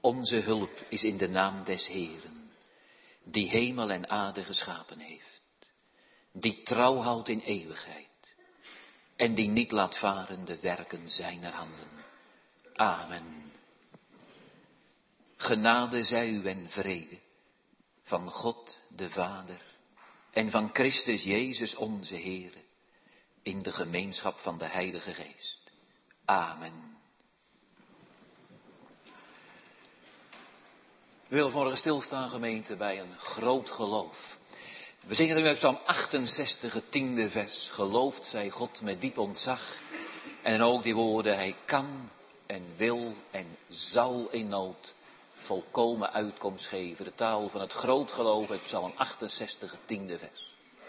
Onze hulp is in de naam des Heeren, die hemel en aarde geschapen heeft, die trouw houdt in eeuwigheid en die niet laat varen de werken zijner handen. Amen. Genade zij u en vrede van God de Vader en van Christus Jezus onze Heere, in de gemeenschap van de Heilige Geest. Amen. We willen vanmorgen stilstaan, gemeente, bij een groot geloof. We zingen nu uit Psalm 68, het 10e vers. Geloofd zij God met diep ontzag. En ook die woorden, hij kan en wil en zal in nood volkomen uitkomst geven. De taal van het groot geloof uit Psalm 68, het 10e vers.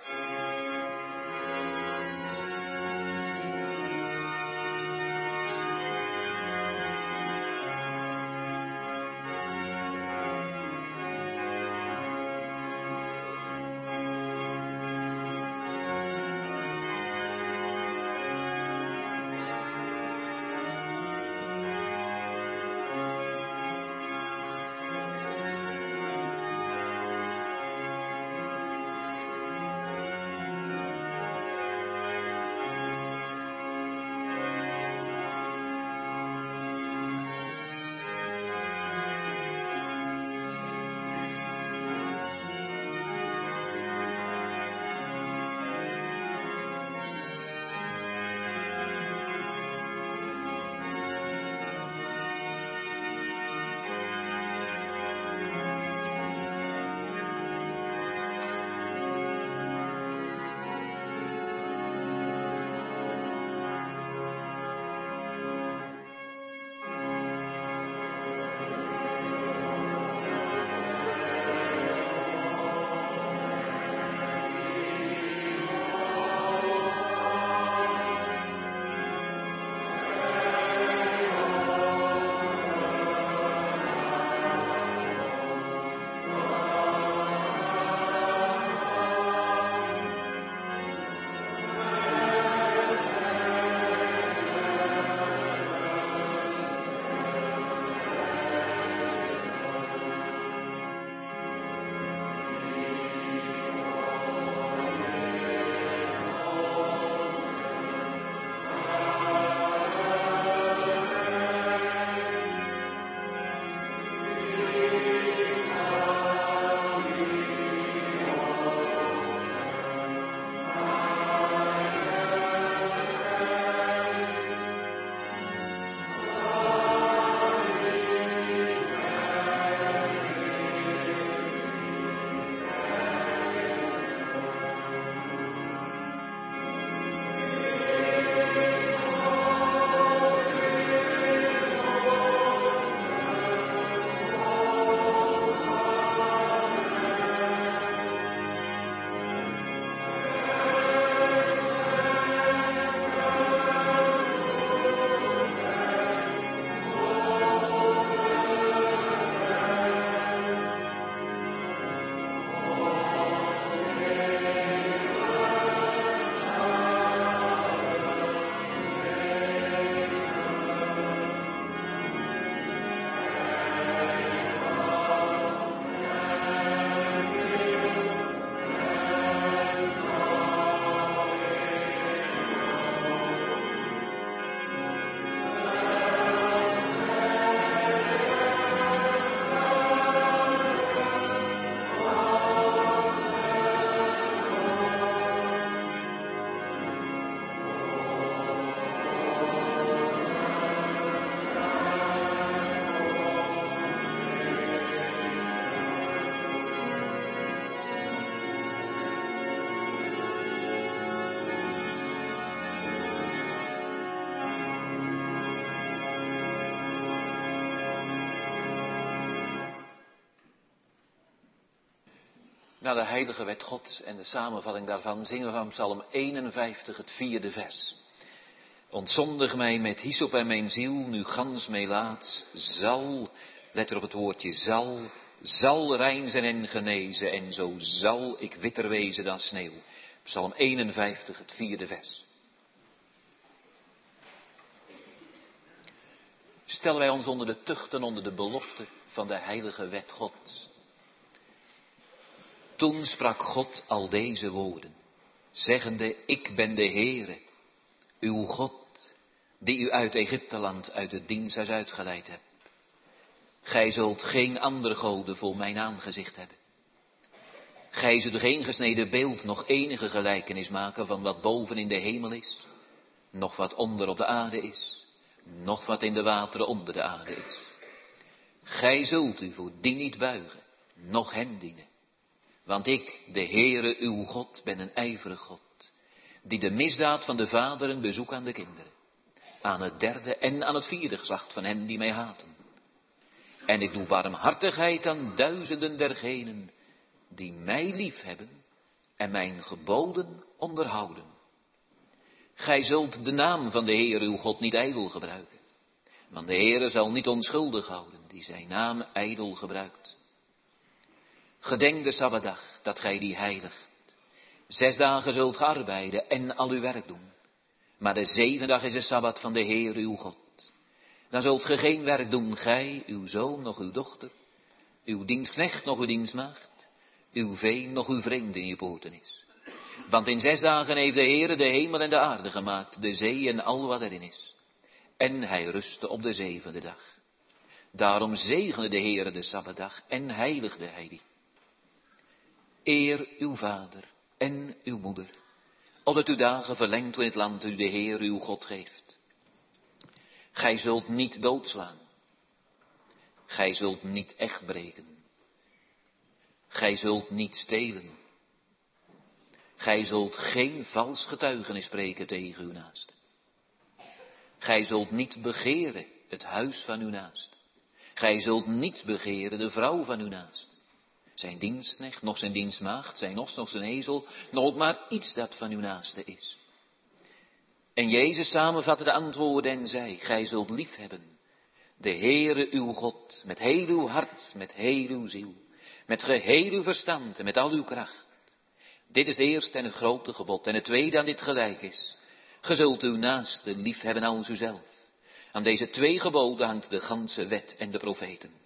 Na de heilige wet Gods en de samenvatting daarvan zingen we van Psalm 51 het 4e vers. Ontzondig mij met hyssop en mijn ziel, nu gans mij laat, zal, let er op het woordje zal rein zijn en genezen, en zo zal ik witter wezen dan sneeuw. Psalm 51, het 4e vers. stellen wij ons onder de tucht en onder de belofte van de heilige wet Gods. Toen sprak God al deze woorden, zeggende, ik ben de Heere, uw God, die u uit Egypteland, uit het diensthuis uitgeleid hebt. Gij zult geen andere goden voor mijn aangezicht hebben. Gij zult geen gesneden beeld, nog enige gelijkenis maken van wat boven in de hemel is, nog wat onder op de aarde is, nog wat in de wateren onder de aarde is. Gij zult u voor die niet buigen, noch hen dienen. Want ik, de Heere uw God, ben een ijverig God, die de misdaad van de vaderen bezoek aan de kinderen, aan het derde en aan het vierde geslacht van hen die mij haten. En ik doe barmhartigheid aan duizenden dergenen die mij lief hebben en mijn geboden onderhouden. Gij zult de naam van de Heere uw God niet ijdel gebruiken, want de Heere zal niet onschuldig houden die zijn naam ijdel gebruikt. Gedenk de Sabbatdag, dat gij die heiligt. 6 dagen zult ge arbeiden en al uw werk doen. Maar de 7e dag is de Sabbat van de Heer uw God. Dan zult ge geen werk doen, gij, uw zoon, nog uw dochter, uw dienstknecht, nog uw dienstmaagd, uw vee, nog uw vreemde in je poorten is. Want in 6 dagen heeft de Heere de hemel en de aarde gemaakt, de zee en al wat erin is. En hij rustte op de 7e dag. Daarom zegende de Heere de Sabbatdag en heiligde hij die. Eer uw vader en uw moeder, opdat uw dagen verlengd in het land u de Heer uw God geeft. Gij zult niet doodslaan. Gij zult niet echt breken. Gij zult niet stelen. Gij zult geen vals getuigenis spreken tegen uw naaste. Gij zult niet begeren het huis van uw naaste. Gij zult niet begeren de vrouw van uw naaste. Zijn dienstknecht, nog zijn dienstmaagd, zijn os, nog zijn ezel, nog ook maar iets dat van uw naaste is. En Jezus samenvatte de antwoorden en zei, gij zult liefhebben de Heere uw God, met heel uw hart, met heel uw ziel, met geheel uw verstand en met al uw kracht. Dit is het eerste en het grote gebod. En het tweede aan dit gelijk is, ge zult uw naaste liefhebben als uzelf. Aan deze 2 geboden hangt de ganse wet en de profeten.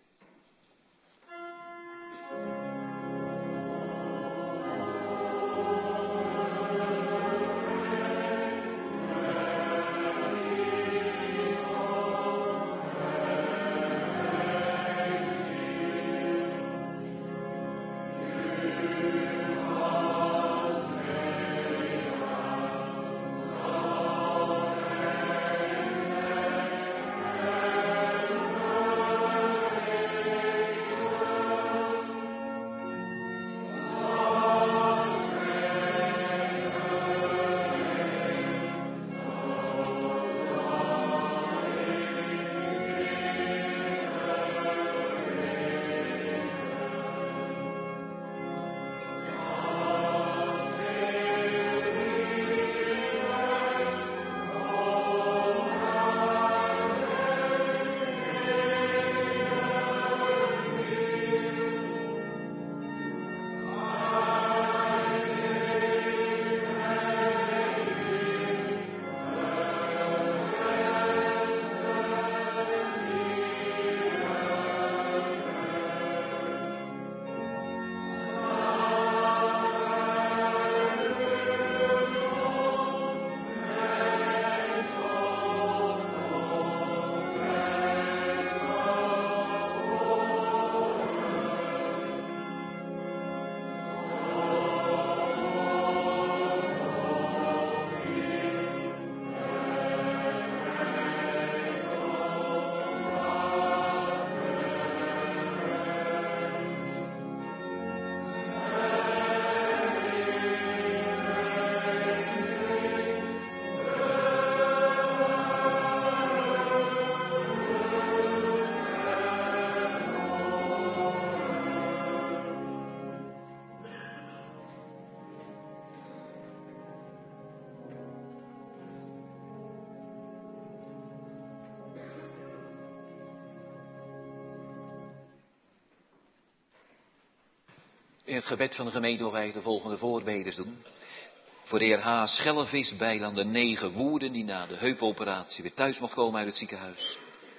In het gebed van de gemeente wil wij de volgende voorbedes doen. Voor de heer H. Schellevis, bijlanden 9 Woerden, die na de heupoperatie weer thuis mocht komen uit het ziekenhuis.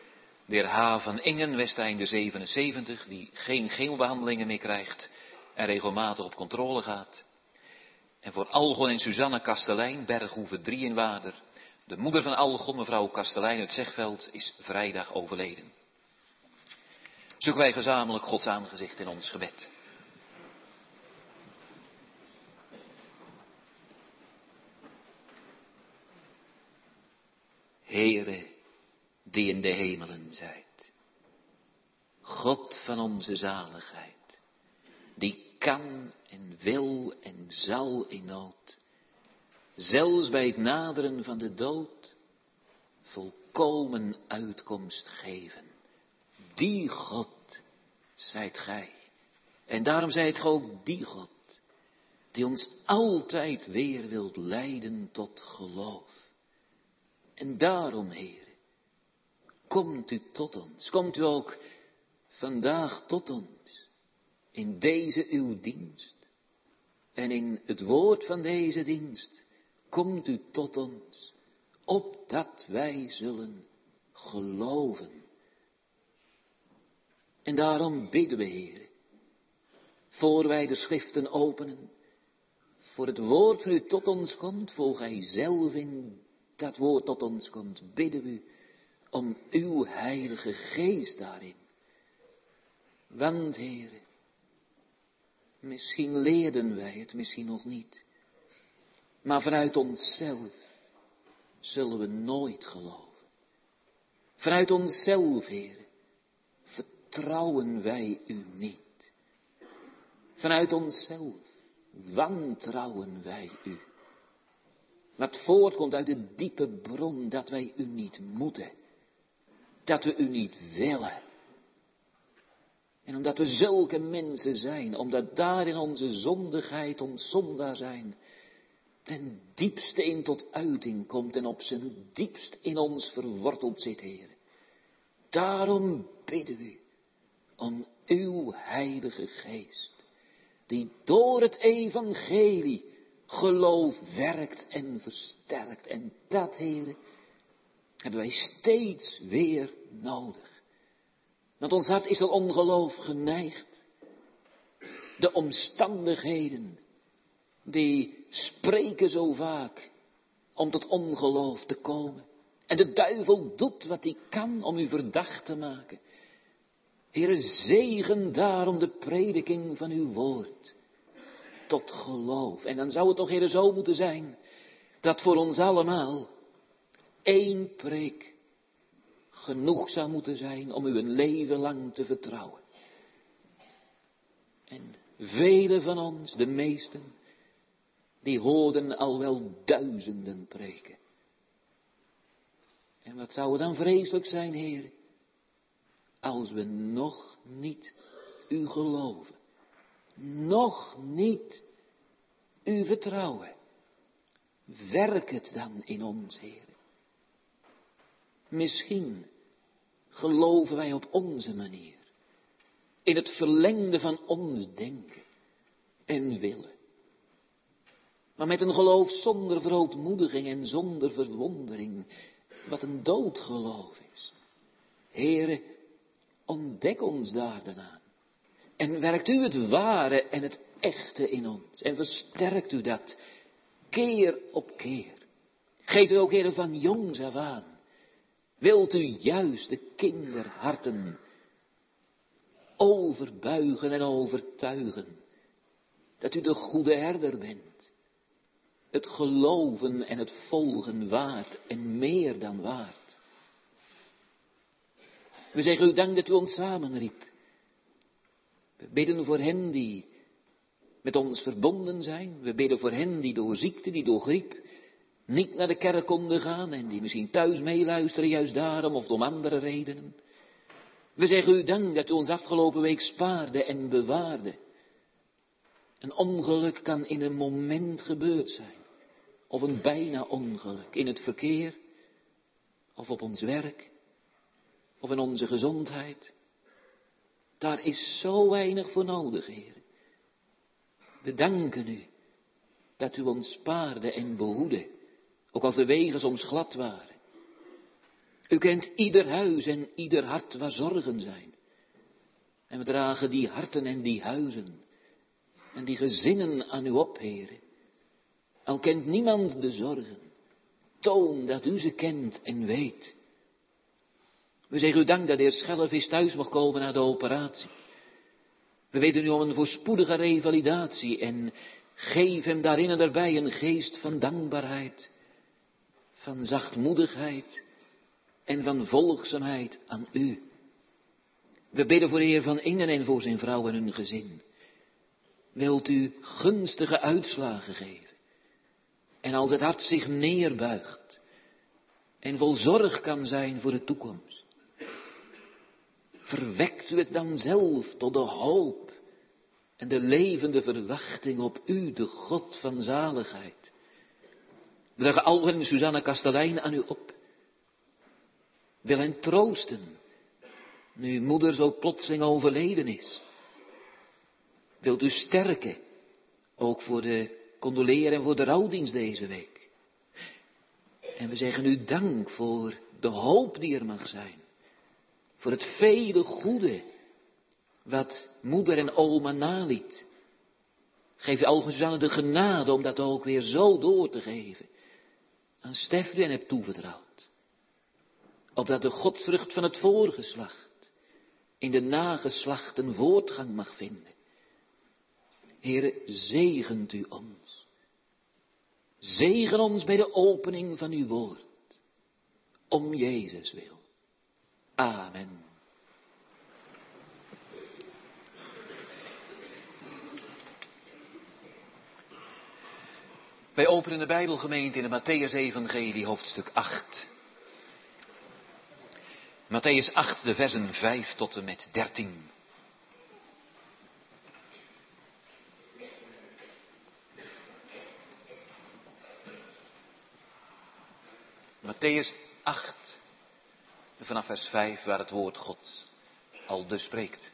De heer H. van Ingen, Westeinde 77, die geen chemobehandelingen meer krijgt en regelmatig op controle gaat. En voor Algon en Suzanne Kastelein, Berghoeve 3 in Waarder. De moeder van Algon, mevrouw Kastelein uit Zegveld, is vrijdag overleden. Zoeken wij gezamenlijk Gods aangezicht in ons gebed. Heere, die in de hemelen zijt, God van onze zaligheid, die kan en wil en zal in nood, zelfs bij het naderen van de dood, volkomen uitkomst geven. Die God zijt gij. En daarom zijt gij ook die God, die ons altijd weer wilt leiden tot geloof. En daarom, Heer, komt u tot ons, komt u ook vandaag tot ons, in deze uw dienst. En in het woord van deze dienst, komt u tot ons, opdat wij zullen geloven. En daarom bidden we, Heer, voor wij de schriften openen, voor het woord van u tot ons komt, voor gij zelf in dat woord tot ons komt, bidden we om uw heilige geest daarin. Want, Heer, misschien leerden wij het, misschien nog niet, maar vanuit onszelf zullen we nooit geloven. Vanuit onszelf, Heer, vertrouwen wij u niet. Vanuit onszelf wantrouwen wij u. Wat voortkomt uit de diepe bron, dat wij u niet moeten. Dat we u niet willen. En omdat we zulke mensen zijn, omdat daar in onze zondigheid, ons zondaar zijn, ten diepste in tot uiting komt en op zijn diepst in ons verworteld zit, Heer. Daarom bidden we om uw heilige geest, die door het evangelie geloof werkt en versterkt. En dat, Heer, hebben wij steeds weer nodig. Want ons hart is tot ongeloof geneigd. De omstandigheden, die spreken zo vaak om tot ongeloof te komen. En de duivel doet wat hij kan om u verdacht te maken. Heere, zegen daarom de prediking van uw woord tot geloof. En dan zou het toch, Heere, zo moeten zijn, dat voor ons allemaal 1 preek genoeg zou moeten zijn om u een leven lang te vertrouwen. En velen van ons, de meesten, die hoorden al wel duizenden preken. En wat zou het dan vreselijk zijn, Heer, als we nog niet u geloven, nog niet u vertrouwen. Werk het dan in ons, Heer. Misschien geloven wij op onze manier, in het verlengde van ons denken en willen. Maar met een geloof zonder verootmoediging en zonder verwondering, wat een doodgeloof is. Heere, ontdek ons daar dan aan. En werkt u het ware en het echte in ons. En versterkt u dat keer op keer. Geeft u ook, Heere, van jongs af aan. Wilt u juist de kinderharten overbuigen en overtuigen. Dat u de goede herder bent. Het geloven en het volgen waard en meer dan waard. We zeggen u dank dat u ons samenriep. We bidden voor hen die met ons verbonden zijn. We bidden voor hen die door ziekte, die door griep niet naar de kerk konden gaan en die misschien thuis meeluisteren, juist daarom of om andere redenen. We zeggen u dank dat u ons afgelopen week spaarde en bewaarde. Een ongeluk kan in een moment gebeurd zijn. Of een bijna ongeluk in het verkeer. Of op ons werk. Of in onze gezondheid. Daar is zo weinig voor nodig, Heer. We danken u dat u ons spaarde en behoedde. Ook als de wegen soms glad waren. U kent ieder huis en ieder hart waar zorgen zijn. En we dragen die harten en die huizen en die gezinnen aan u op, Heere. Al kent niemand de zorgen, toon dat u ze kent en weet. We zeggen u dank dat de heer Schellevis thuis mag komen na de operatie. We weten u om een voorspoedige revalidatie en geef hem daarin en daarbij een geest van dankbaarheid, van zachtmoedigheid en van volgzaamheid aan u. We bidden voor de heer Van Ingen en voor zijn vrouw en hun gezin. Wilt u gunstige uitslagen geven. En als het hart zich neerbuigt en vol zorg kan zijn voor de toekomst, verwekt u het dan zelf tot de hoop en de levende verwachting op u, de God van zaligheid. We dragen Alvin en Susanna Kastelein aan u op. Wil hen troosten, nu uw moeder zo plotseling overleden is. Wilt u sterken, ook voor de condoleren en voor de rouwdienst deze week. En we zeggen u dank voor de hoop die er mag zijn. Voor het vele goede wat moeder en oma naliet. Geef u Alvin Susanne de genade om dat ook weer zo door te geven. Aan Stef die hen hebt toevertrouwd. Opdat de godvrucht van het voorgeslacht in de nageslachten voortgang mag vinden. Heere, zegent u ons. Zegen ons bij de opening van uw woord. Om Jezus wil. Amen. Wij openen de Bijbelgemeente in de Mattheüs-evangelie, hoofdstuk 8. Mattheüs 8, de versen 5 tot en met 13. Mattheüs 8, vanaf vers 5, waar het woord Gods aldus spreekt.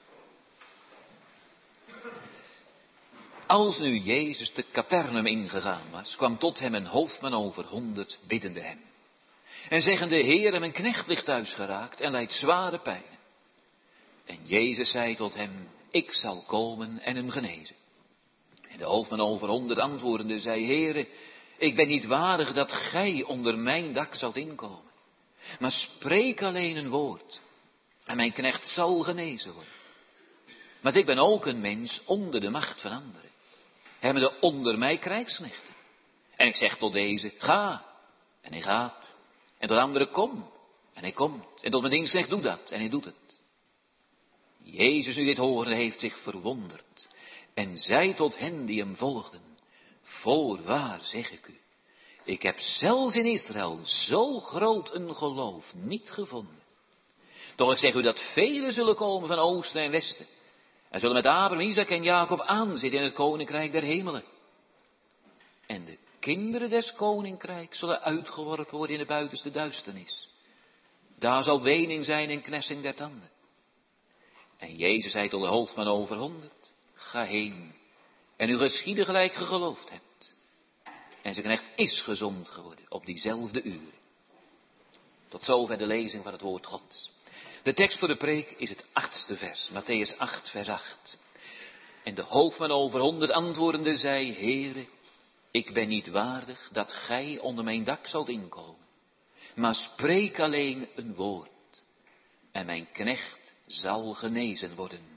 Als nu Jezus te Capernaum ingegaan was, kwam tot hem een hoofdman over 100 biddende hem. En zeggende, Heere, mijn knecht ligt thuis geraakt en lijdt zware pijnen. En Jezus zei tot hem, ik zal komen en hem genezen. En de hoofdman over 100 antwoordende zei, Heere, ik ben niet waardig dat gij onder mijn dak zoudt inkomen. Maar spreek alleen een woord en mijn knecht zal genezen worden. Want ik ben ook een mens onder de macht van anderen. Hebbende onder mij krijgsknechten. En ik zeg tot deze, ga, en hij gaat. En tot anderen, kom, en hij komt. En tot mijn dienstknecht, doe dat, en hij doet het. Jezus nu dit hoorde, heeft zich verwonderd. En zei tot hen die hem volgden, voorwaar zeg ik u, ik heb zelfs in Israël zo groot een geloof niet gevonden. Doch ik zeg u dat velen zullen komen van oosten en westen. En zullen met Abraham, Isaac en Jacob aanzitten in het koninkrijk der hemelen. En de kinderen des koninkrijks zullen uitgeworpen worden in de buitenste duisternis. Daar zal wening zijn en knessing der tanden. En Jezus zei tot de hoofdman over 100, ga heen en u geschieden gelijk ge geloofd hebt. En zijn knecht is gezond geworden op diezelfde uren. Tot zover de lezing van het woord Gods. De tekst voor de preek is het 8e vers, Mattheüs 8, vers 8. En de hoofdman over 100 antwoordende zei, Heere, ik ben niet waardig dat gij onder mijn dak zoudt inkomen. Maar spreek alleen een woord en mijn knecht zal genezen worden.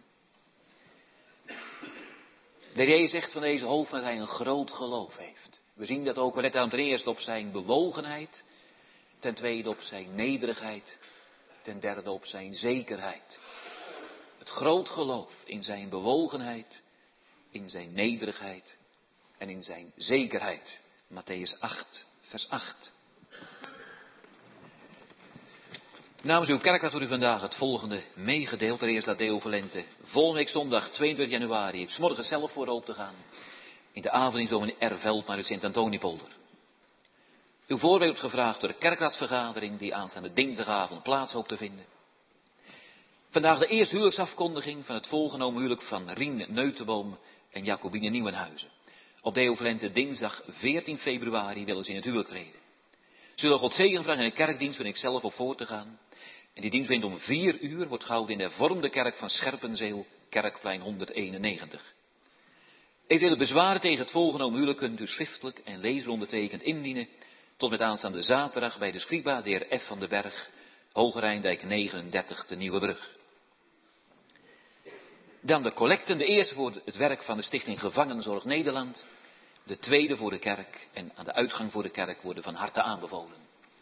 De Heer zegt van deze hoofdman dat hij een groot geloof heeft. We zien dat ook, we letten aan het eerst op zijn bewogenheid, ten tweede op zijn nederigheid, ten derde op zijn zekerheid. Het groot geloof in zijn bewogenheid, in zijn nederigheid en in zijn zekerheid. Mattheüs 8, vers 8. Namens uw kerkraad wordt u vandaag het volgende meegedeeld. Ter eerste dat Deo Volente. Volgende week zondag 22 januari. Ik 's morgens zelf voor open te gaan. In de avonddienst dominee R. Veldmaar uit Sint-Antoniepolder. Uw voorbeeld wordt gevraagd door de kerkraadsvergadering die aanstaande dinsdagavond plaats hoopt te vinden. Vandaag de eerste huwelijksafkondiging van het voorgenomen huwelijk van Rien Neutenboom en Jacobine Nieuwenhuizen. Op Deo Volente dinsdag 14 februari willen ze in het huwelijk treden. Zullen God zegen vragen in de kerkdienst, ben ik zelf op voor te gaan. En die dienst begint om 4:00, wordt gehouden in de hervormde kerk van Scherpenzeel, Kerkplein 191. Eventuele bezwaren tegen het voorgenomen huwelijk kunt u schriftelijk en leesbaar ondertekend indienen tot met aanstaande zaterdag bij de scriba, de heer F. van den Berg, Hoge Rijndijk 39, de Nieuwebrug. Dan de collecten, de eerste voor het werk van de Stichting Gevangenzorg Nederland, de tweede voor de kerk en aan de uitgang voor de kerk worden van harte aanbevolen.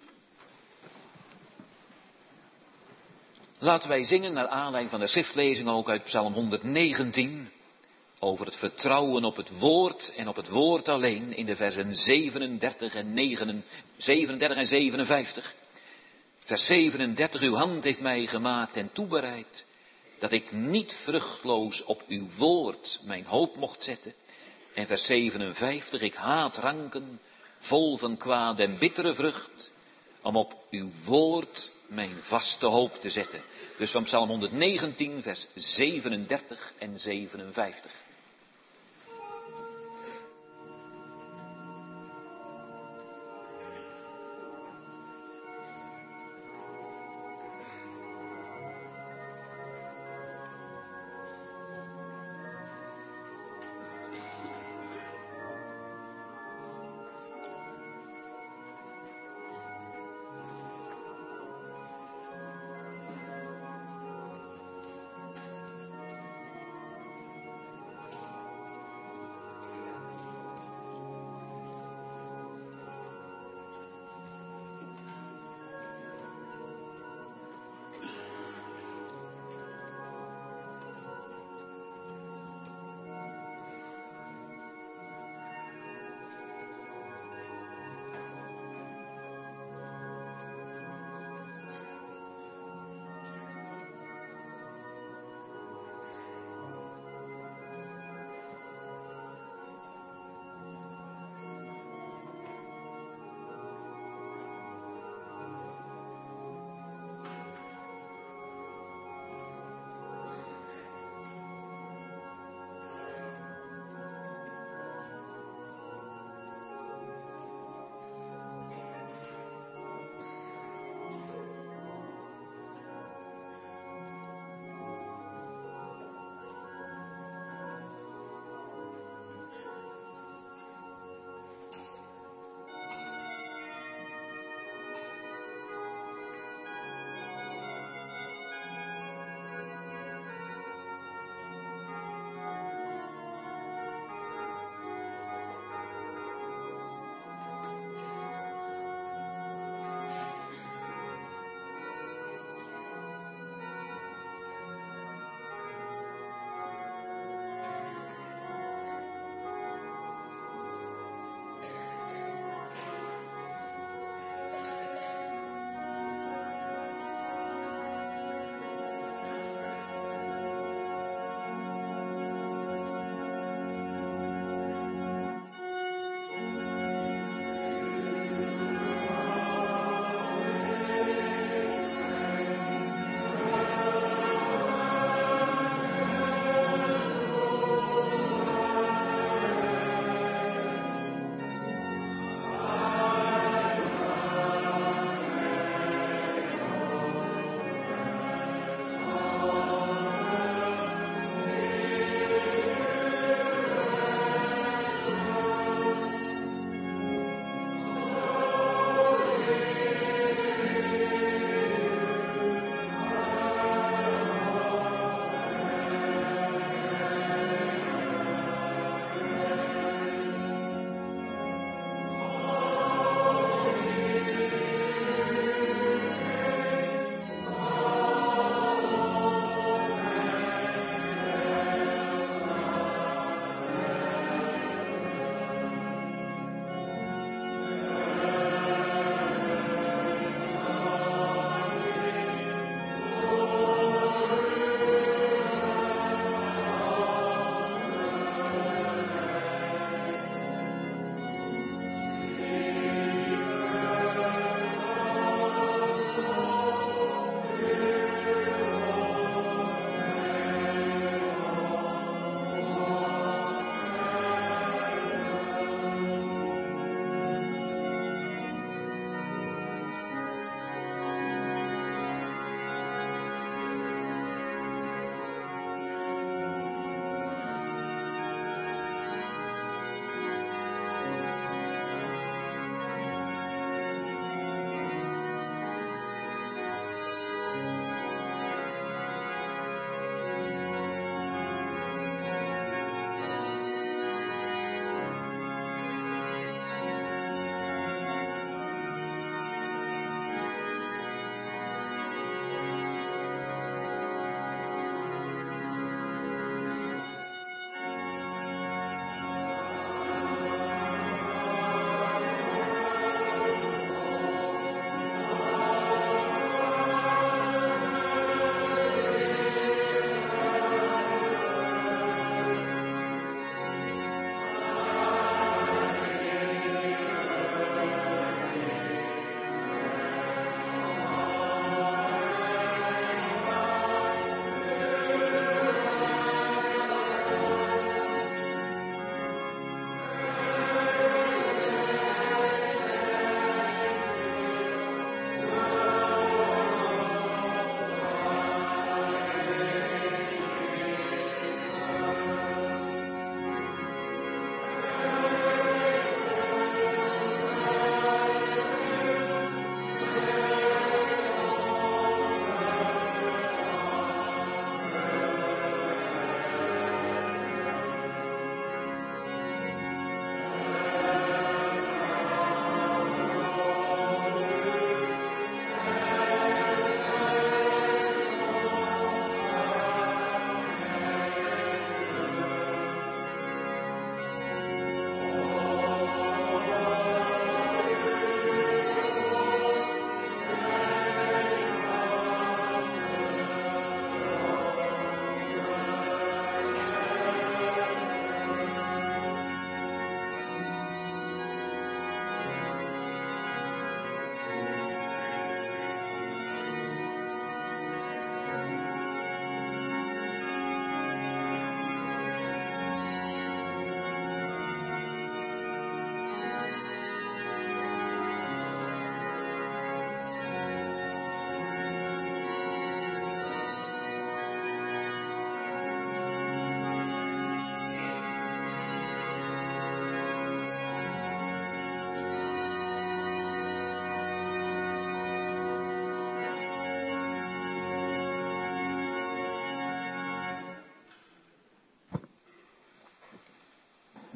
Laten wij zingen naar aanleiding van de schriftlezing ook uit Psalm 119... over het vertrouwen op het woord en op het woord alleen in de versen 37 en 57. Vers 37, uw hand heeft mij gemaakt en toebereid, dat ik niet vruchtloos op uw woord mijn hoop mocht zetten. En vers 57, ik haat ranken, vol van kwaad en bittere vrucht, om op uw woord mijn vaste hoop te zetten. Dus van Psalm 119, vers 37 en 57.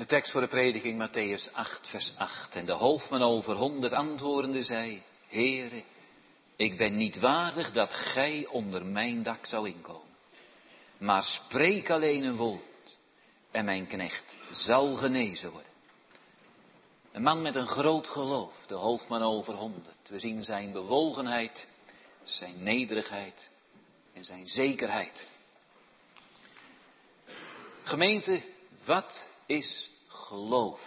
tekst voor de prediking, Mattheüs 8, vers 8. En de hoofdman over 100 antwoordende zei, Heere, ik ben niet waardig dat gij onder mijn dak zou inkomen. Maar spreek alleen een woord en mijn knecht zal genezen worden. Een man met een groot geloof, de hoofdman over 100. We zien zijn bewogenheid, zijn nederigheid en zijn zekerheid. Gemeente, wat is geloof?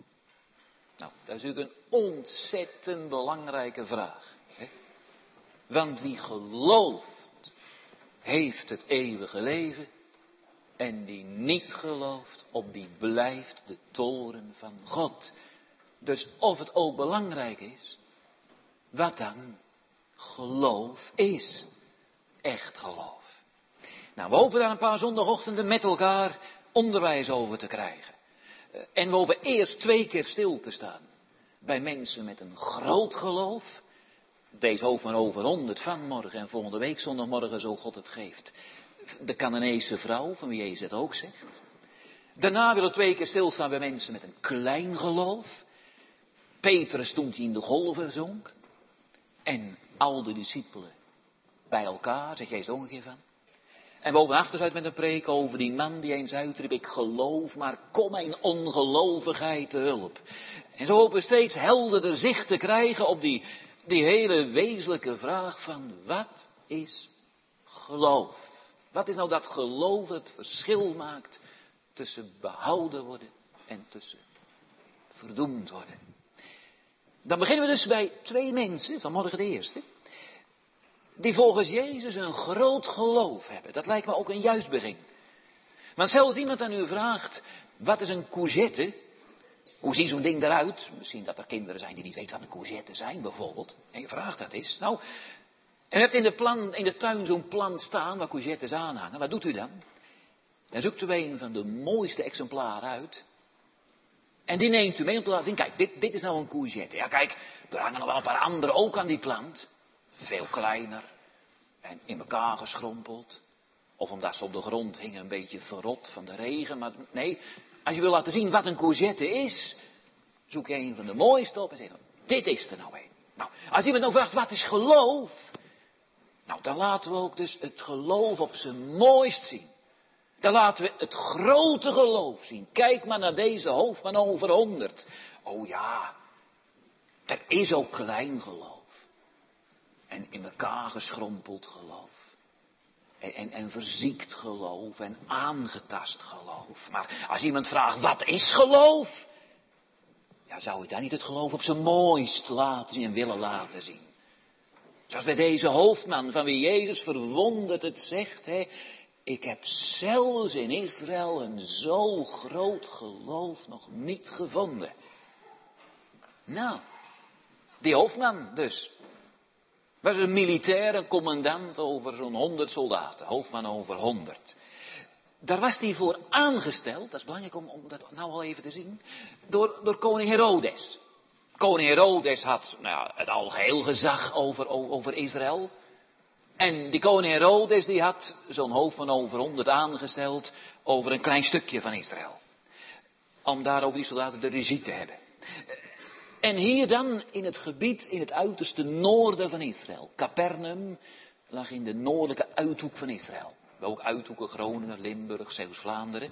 Nou, dat is natuurlijk een ontzettend belangrijke vraag. Hè? Want wie gelooft, heeft het eeuwige leven. En die niet gelooft, op die blijft de toren van God. Dus of het ook belangrijk is, wat dan? Geloof is echt geloof. Nou, we hopen daar een paar zondagochtenden met elkaar onderwijs over te krijgen. En we hopen eerst 2 keer stil te staan bij mensen met een groot geloof. Deze hoofdman over 100 vanmorgen en volgende week zondagmorgen, zo God het geeft. De Canaanese vrouw, van wie Jezus het ook zegt. Daarna willen we 2 keer stilstaan bij mensen met een klein geloof. Petrus toen hij in de golven zonk. En al de discipelen bij elkaar, zeg jij eens ook een keer van. En we openen achteruit met een preek over die man die eens uitriep, ik geloof, maar kom mijn ongelovigheid te hulp. En zo hopen we steeds helderder zicht te krijgen op die hele wezenlijke vraag van wat is geloof? Wat is nou dat geloof dat het verschil maakt tussen behouden worden en tussen verdoemd worden? Dan beginnen we dus bij 2 mensen, vanmorgen de eerste, die volgens Jezus een groot geloof hebben. Dat lijkt me ook een juist begin. Want zelfs iemand aan u vraagt, wat is een courgette? Hoe ziet zo'n ding eruit? Misschien dat er kinderen zijn die niet weten wat een courgette zijn bijvoorbeeld. En je vraagt dat eens. Nou, en hebt in de tuin zo'n plant staan waar courgettes aanhangen. Wat doet u dan? Dan zoekt u een van de mooiste exemplaren uit. En die neemt u mee om te laten zien, kijk, dit is nou een courgette. Ja, kijk, er hangen nog wel een paar andere ook aan die plant. Veel kleiner en in elkaar geschrompeld. Of omdat ze op de grond hingen een beetje verrot van de regen. Maar nee, als je wil laten zien wat een courgette is, zoek je een van de mooiste op en zeg, dit is er nou een. Nou, als iemand nou vraagt, wat is geloof? Nou, dan laten we ook dus het geloof op zijn mooist zien. Dan laten we het grote geloof zien. Kijk maar naar deze hoofdman over 100. Oh ja, er is ook klein geloof. En in elkaar geschrompeld geloof. En verziekt geloof en aangetast geloof. Maar als iemand vraagt, wat is geloof? Ja, zou je daar niet het geloof op zijn mooist laten zien en willen laten zien? Zoals bij deze hoofdman van wie Jezus verwonderd het zegt. Ik heb zelfs in Israël een zo groot geloof nog niet gevonden. Nou, die hoofdman dus. Was een militair, een commandant over zo'n 100 soldaten. Hoofdman over 100. Daar was hij voor aangesteld, dat is belangrijk om dat nou al even te zien, door koning Herodes. Koning Herodes had het algeheel gezag over Israël. En die koning Herodes die had zo'n hoofdman over 100 aangesteld over een klein stukje van Israël. Om daar over die soldaten de regie te hebben. En hier dan in het gebied, in het uiterste noorden van Israël. Capernaum lag in de noordelijke uithoek van Israël. Ook uithoeken Groningen, Limburg, Zeeuws-Vlaanderen.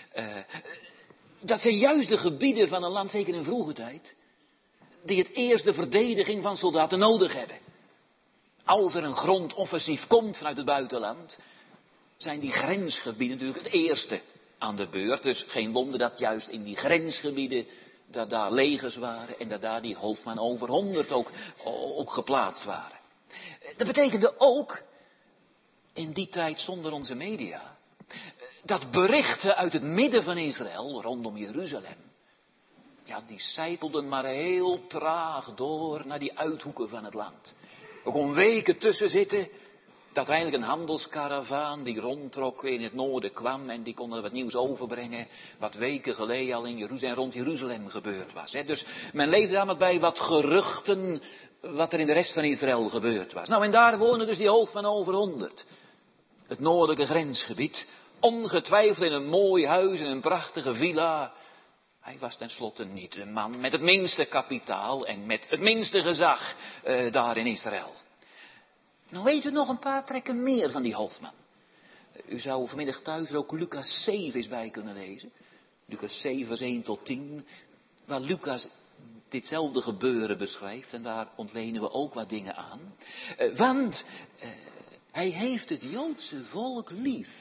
Dat zijn juist de gebieden van een land, zeker in vroege tijd, die het eerst de verdediging van soldaten nodig hebben. Als er een grondoffensief komt vanuit het buitenland, zijn die grensgebieden natuurlijk het eerste aan de beurt. Dus geen wonder dat juist in die grensgebieden, dat daar legers waren en dat daar die hoofdman over 100 ook geplaatst waren. Dat betekende ook, in die tijd zonder onze media, dat berichten uit het midden van Israël, rondom Jeruzalem, ja, die sijpelden maar heel traag door naar die uithoeken van het land. Er kon weken tussen zitten, dat er eindelijk een handelskaravaan die rondtrok in het noorden kwam en die kon er wat nieuws overbrengen, wat weken geleden al in Jeruzalem, rond Jeruzalem gebeurd was. Dus men leefde daar bij wat geruchten, wat er in de rest van Israël gebeurd was. Nou, en daar woonde dus die hoofdman over 100. Het noordelijke grensgebied, ongetwijfeld in een mooi huis, in een prachtige villa. Hij was tenslotte niet de man met het minste kapitaal en met het minste gezag daar in Israël. Nou weet u nog een paar trekken meer van die hoofdman. U zou vanmiddag thuis er ook Lucas 7 eens bij kunnen lezen. Lucas 7 vers 1 tot 10. Waar Lucas ditzelfde gebeuren beschrijft. En daar ontlenen we ook wat dingen aan. Want hij heeft het Joodse volk lief.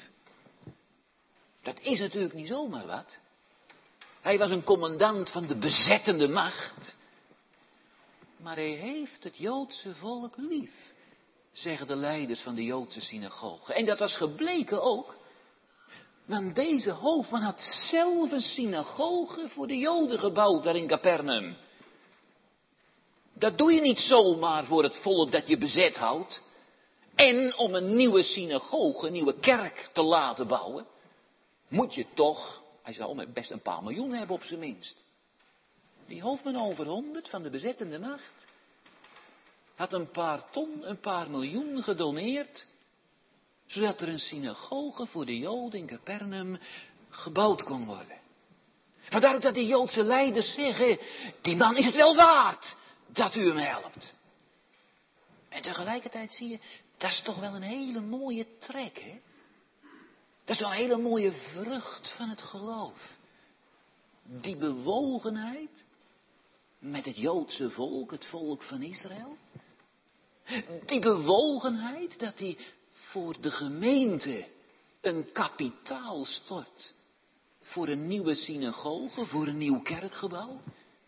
Dat is natuurlijk niet zomaar wat. Hij was een commandant van de bezettende macht. Maar hij heeft het Joodse volk lief. Zeggen de leiders van de Joodse synagoge. En dat was gebleken ook. Want deze hoofdman had zelf een synagoge voor de Joden gebouwd daar in Capernaum. Dat doe je niet zomaar voor het volk dat je bezet houdt. En om een nieuwe synagoge, een nieuwe kerk te laten bouwen, moet je toch, hij zou best een paar miljoen hebben op zijn minst. Die hoofdman over 100 van de bezettende macht had een paar ton, een paar miljoen gedoneerd, zodat er een synagoge voor de Joden in Capernaum gebouwd kon worden. Vandaar ook dat die Joodse leiders zeggen, die man is het wel waard dat u hem helpt. En tegelijkertijd zie je, dat is toch wel een hele mooie trek, hè? Dat is wel een hele mooie vrucht van het geloof. Die bewogenheid met het Joodse volk, het volk van Israël. Die bewogenheid dat hij voor de gemeente een kapitaal stort. Voor een nieuwe synagoge, voor een nieuw kerkgebouw.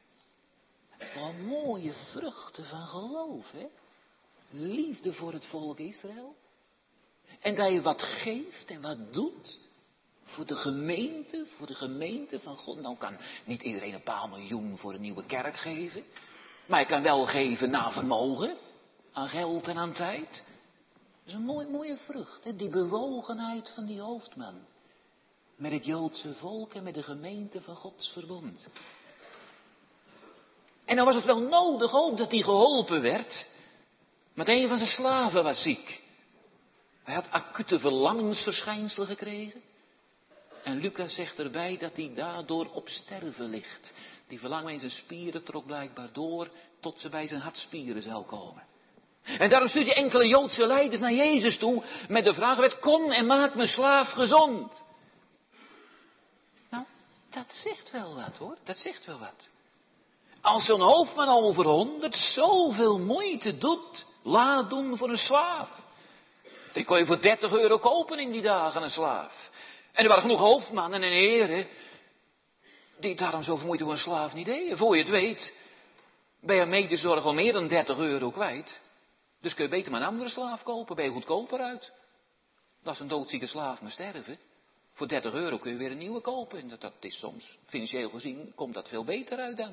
Wat mooie vruchten van geloof, hè? Liefde voor het volk Israël. En dat je wat geeft en wat doet voor de gemeente van God. Nou kan niet iedereen een paar miljoen voor een nieuwe kerk geven. Maar je kan wel geven naar vermogen, aan geld en aan tijd. Dat is een mooie vrucht, hè? Die bewogenheid van die hoofdman. Met het Joodse volk en met de gemeente van Gods verbond. En dan was het wel nodig ook dat hij geholpen werd. Want een van zijn slaven was ziek. Hij had acute verlangensverschijnselen gekregen. En Lucas zegt erbij dat hij daardoor op sterven ligt. Die verlangen in zijn spieren trok blijkbaar door tot ze bij zijn hartspieren zou komen. En daarom stuurt hij enkele Joodse leiders naar Jezus toe met de vraag, kom en maak mijn slaaf gezond. Nou, dat zegt wel wat hoor, dat zegt wel wat. Als zo'n hoofdman over 100 zoveel moeite doet, laat doen voor een slaaf. Die kon je voor 30 euro kopen in die dagen, een slaaf. En er waren genoeg hoofdmannen en heren die daarom zoveel moeite voor een slaaf niet deden. Voor je het weet, ben je medezorg al meer dan 30 euro kwijt. Dus kun je beter maar een andere slaaf kopen, ben je goedkoper uit. Laat een doodzieke slaaf maar sterven. Voor 30 euro kun je weer een nieuwe kopen. En dat is soms, financieel gezien, komt dat veel beter uit dan.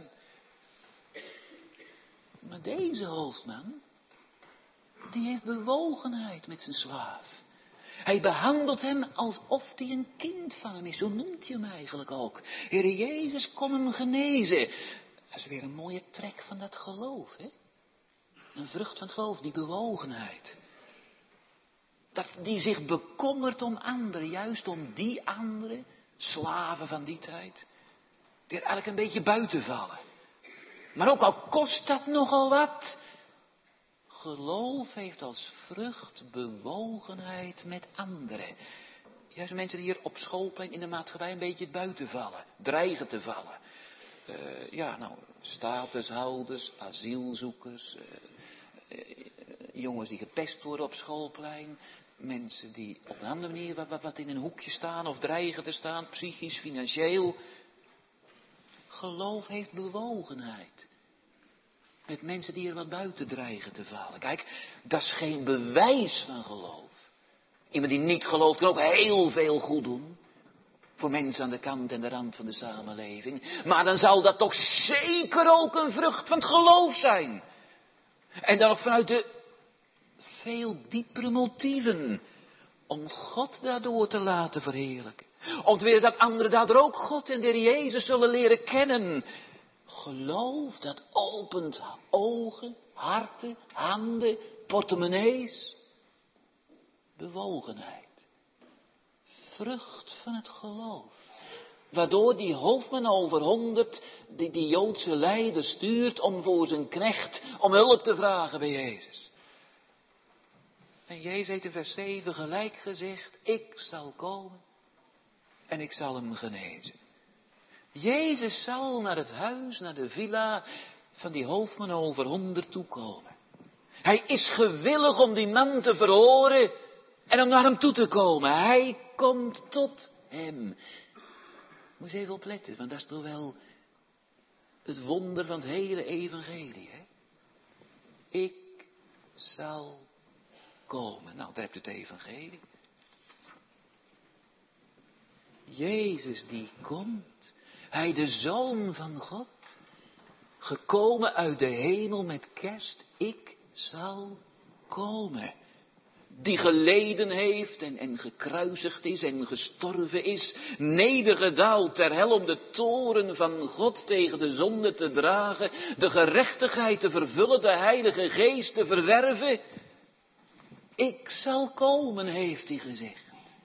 Maar deze hoofdman, die heeft bewogenheid met zijn slaaf. Hij behandelt hem alsof hij een kind van hem is. Zo noemt hij hem eigenlijk ook. Heere Jezus, kom hem genezen. Dat is weer een mooie trek van dat geloof, hè? Een vrucht van het geloof, die bewogenheid. Dat die zich bekommert om anderen, juist om die anderen, slaven van die tijd, die er eigenlijk een beetje buiten vallen. Maar ook al kost dat nogal wat, geloof heeft als vrucht bewogenheid met anderen. Juist mensen die hier op schoolplein in de maatschappij een beetje het buiten vallen, dreigen te vallen. Statushouders, asielzoekers, jongens die gepest worden op schoolplein. Mensen die op een andere manier wat in een hoekje staan of dreigen te staan, psychisch, financieel. Geloof heeft bewogenheid. Met mensen die er wat buiten dreigen te vallen. Kijk, dat is geen bewijs van geloof. Iemand die niet gelooft kan ook heel veel goed doen. Voor mensen aan de kant en de rand van de samenleving. Maar dan zal dat toch zeker ook een vrucht van het geloof zijn. En dan ook vanuit de veel diepere motieven. Om God daardoor te laten verheerlijken. Om te willen dat anderen daardoor ook God en de Heer Jezus zullen leren kennen. Geloof dat opent ogen, harten, handen, portemonnees. Bewogenheid. Vrucht van het geloof. Waardoor die hoofdman over 100 die Joodse leider stuurt om voor zijn knecht om hulp te vragen bij Jezus. En Jezus heeft in vers 7 gelijk gezegd, ik zal komen en ik zal hem genezen. Jezus zal naar het huis, naar de villa van die hoofdman over 100 toekomen. Hij is gewillig om die man te verhoren en om naar hem toe te komen. Hij komt tot hem. Moet je even opletten, want dat is toch wel het wonder van het hele evangelie. Hè? Ik zal komen. Nou, daar heb je het evangelie. Jezus die komt. Hij de Zoon van God. Gekomen uit de hemel met kerst. Ik zal komen. Die geleden heeft en gekruisigd is en gestorven is. Nedergedaald ter hel om de toorn van God tegen de zonde te dragen. De gerechtigheid te vervullen, de Heilige Geest te verwerven. Ik zal komen, heeft hij gezegd.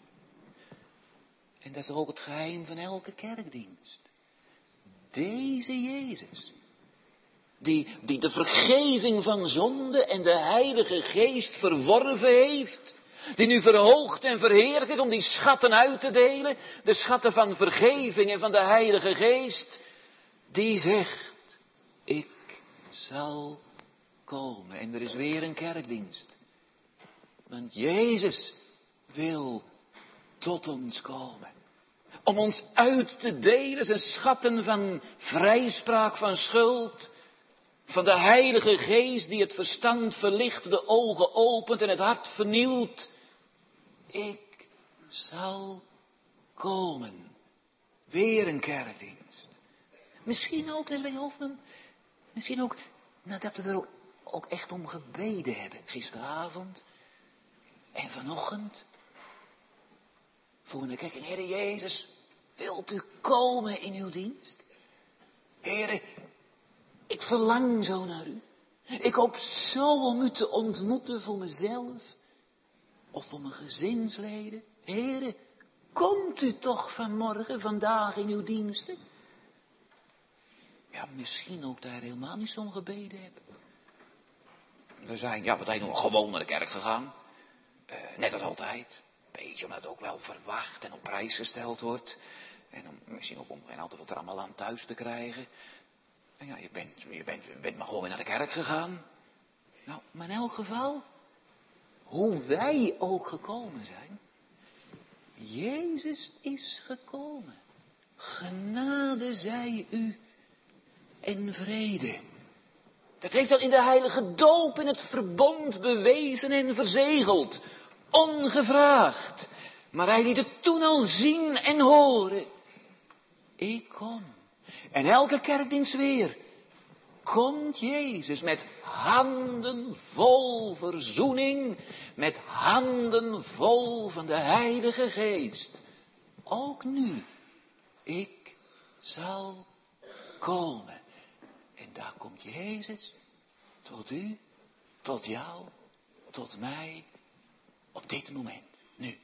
En dat is ook het geheim van elke kerkdienst. Deze Jezus. Die de vergeving van zonde en de Heilige Geest verworven heeft. Die nu verhoogd en verheerlijkt is om die schatten uit te delen. De schatten van vergeving en van de Heilige Geest. Die zegt, ik zal komen. En er is weer een kerkdienst. Want Jezus wil tot ons komen. Om ons uit te delen zijn schatten van vrijspraak van schuld. Van de Heilige Geest die het verstand verlicht, de ogen opent en het hart vernieuwt. Ik zal komen. Weer een kerkdienst. Misschien ook, Leslie Hoofdman, misschien ook nadat we er ook echt om gebeden hebben. Gisteravond en vanochtend. Voor een kerk. Heere Jezus, wilt u komen in uw dienst? Heere, ik verlang zo naar u. Ik hoop zo om u te ontmoeten voor mezelf. Of voor mijn gezinsleden. Heere, komt u toch vanmorgen, vandaag in uw diensten? Ja, misschien ook daar helemaal niet zo'n gebeden hebben. We zijn, we zijn nog gewoon naar de kerk gegaan. Net als altijd. Beetje omdat het ook wel verwacht en op prijs gesteld wordt. En misschien ook om geen al te veel trammel aan thuis te krijgen. En ja, je bent maar gewoon weer naar de kerk gegaan. Nou, maar in elk geval, hoe wij ook gekomen zijn. Jezus is gekomen. Genade zij u en vrede. Dat heeft dat in de heilige doop in het verbond bewezen en verzegeld. Ongevraagd. Maar hij liet het toen al zien en horen. Ik kom. En elke kerkdienst weer. Komt Jezus met handen vol verzoening. Met handen vol van de Heilige Geest. Ook nu. Ik zal komen. En daar komt Jezus. Tot u. Tot jou. Tot mij. Op dit moment, nu.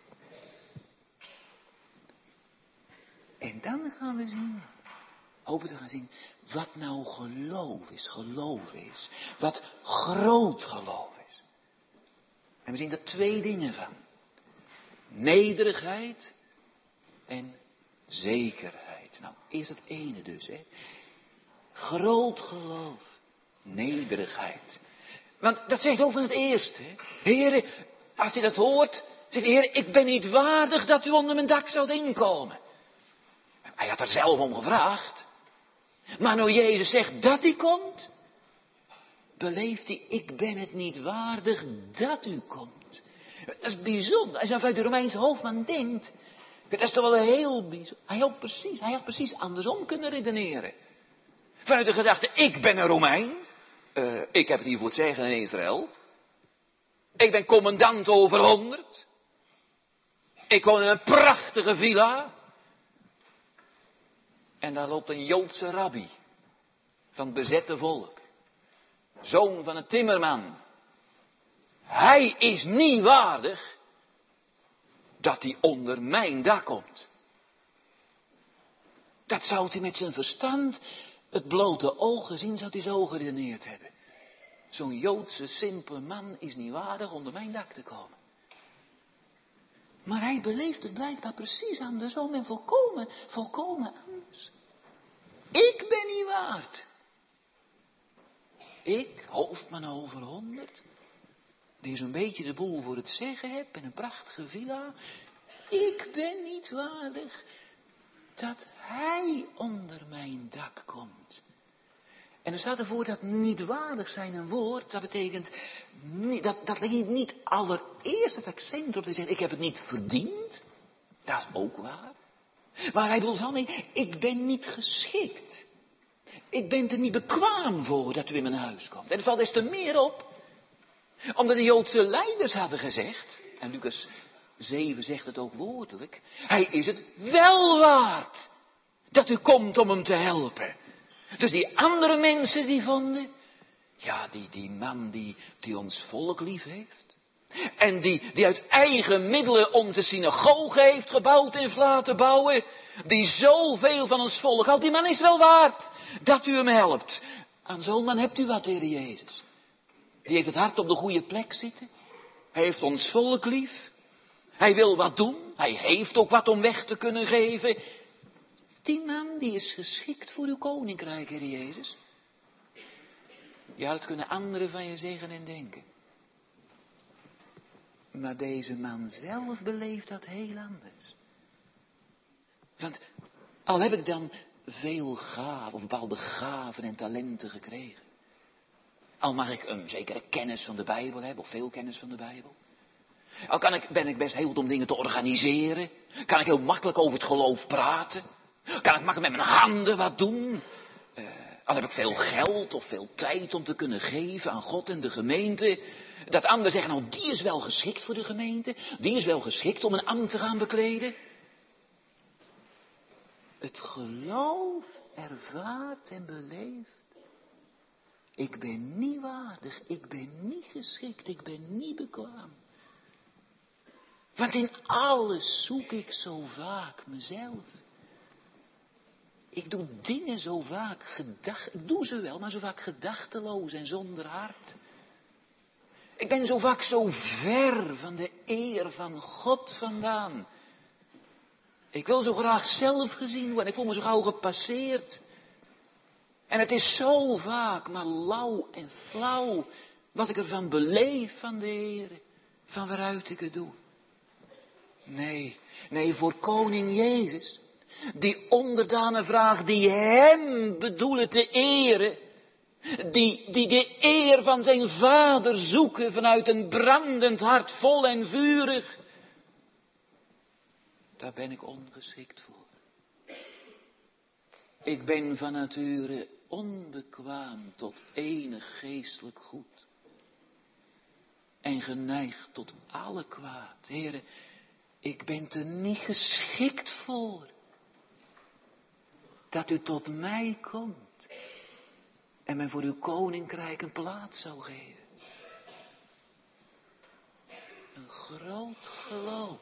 En dan gaan we zien, hopen te gaan zien, wat nou geloof is. Wat groot geloof is. En we zien er 2 dingen van. Nederigheid en zekerheid. Nou, eerst het ene dus, hè. Groot geloof, nederigheid. Want dat zegt over het eerste, hè. Heere, als je dat hoort, zegt de Heer, ik ben niet waardig dat u onder mijn dak zoudt inkomen. Hij had er zelf om gevraagd. Maar nou Jezus zegt dat hij komt, beleeft hij, ik ben het niet waardig dat u komt. Dat is bijzonder. Als je vanuit de Romeinse hoofdman denkt, dat is toch wel heel bijzonder. Hij had precies andersom kunnen redeneren. Vanuit de gedachte, ik ben een Romein. Ik heb het hier voor het zeggen in Israël. Ik ben commandant over 100. Ik woon in een prachtige villa. En daar loopt een Joodse rabbi. Van het bezette volk. Zoon van een timmerman. Hij is niet waardig dat hij onder mijn dak komt. Dat zou hij met zijn verstand, het blote oog gezien, zou hij zo geredeneerd hebben. Zo'n Joodse simpele man is niet waardig onder mijn dak te komen. Maar hij beleeft het blijkbaar precies andersom en volkomen anders. Ik ben niet waard. Ik, hoofdman over 100, die zo'n beetje de boel voor het zeggen heb en een prachtige villa. Ik ben niet waardig dat hij onder mijn dak komt. En er staat ervoor dat niet waardig zijn een woord, dat betekent, dat leg je niet allereerst het accent op te zeggen, ik heb het niet verdiend. Dat is ook waar. Maar hij bedoelt wel mee, ik ben niet geschikt. Ik ben er niet bekwaam voor dat u in mijn huis komt. En het valt des te meer op, omdat de Joodse leiders hadden gezegd, en Lucas 7 zegt het ook woordelijk, hij is het wel waard dat u komt om hem te helpen. Dus die andere mensen die vonden, ja, die man die ons volk lief heeft. En die uit eigen middelen onze synagoge heeft gebouwd en heeft laten bouwen. Die zoveel van ons volk houdt, die man is wel waard dat u hem helpt. Aan zo'n man hebt u wat, Heer Jezus. Die heeft het hart op de goede plek zitten. Hij heeft ons volk lief. Hij wil wat doen. Hij heeft ook wat om weg te kunnen geven. Die man die is geschikt voor uw koninkrijk, Heer Jezus. Ja, dat kunnen anderen van je zeggen en denken. Maar deze man zelf beleeft dat heel anders. Want al heb ik dan veel gaven, of bepaalde gaven en talenten gekregen. Al mag ik een zekere kennis van de Bijbel hebben, of veel kennis van de Bijbel. Al ben ik best heel goed om dingen te organiseren. Kan ik heel makkelijk over het geloof praten. Kan ik makkelijk met mijn handen wat doen. Al heb ik veel geld of veel tijd om te kunnen geven aan God en de gemeente. Dat anderen zeggen, nou die is wel geschikt voor de gemeente. Die is wel geschikt om een ambt te gaan bekleden. Het geloof ervaart en beleeft. Ik ben niet waardig, ik ben niet geschikt, ik ben niet bekwaam. Want in alles zoek ik zo vaak mezelf. Ik doe dingen zo vaak ik doe ze wel, maar zo vaak gedachteloos en zonder hart. Ik ben zo vaak zo ver van de eer van God vandaan. Ik wil zo graag zelf gezien worden, ik voel me zo gauw gepasseerd. En het is zo vaak maar lauw en flauw wat ik ervan beleef van de Heer, van waaruit ik het doe. Nee, voor koning Jezus, die onderdanen vraagt die hem bedoelen te eren, die de eer van zijn vader zoeken vanuit een brandend hart vol en vurig, daar ben ik ongeschikt voor. Ik ben van nature onbekwaam tot enig geestelijk goed. En geneigd tot alle kwaad. Heere, ik ben er niet geschikt voor. Dat u tot mij komt. En mij voor uw koninkrijk een plaats zou geven. Een groot geloof.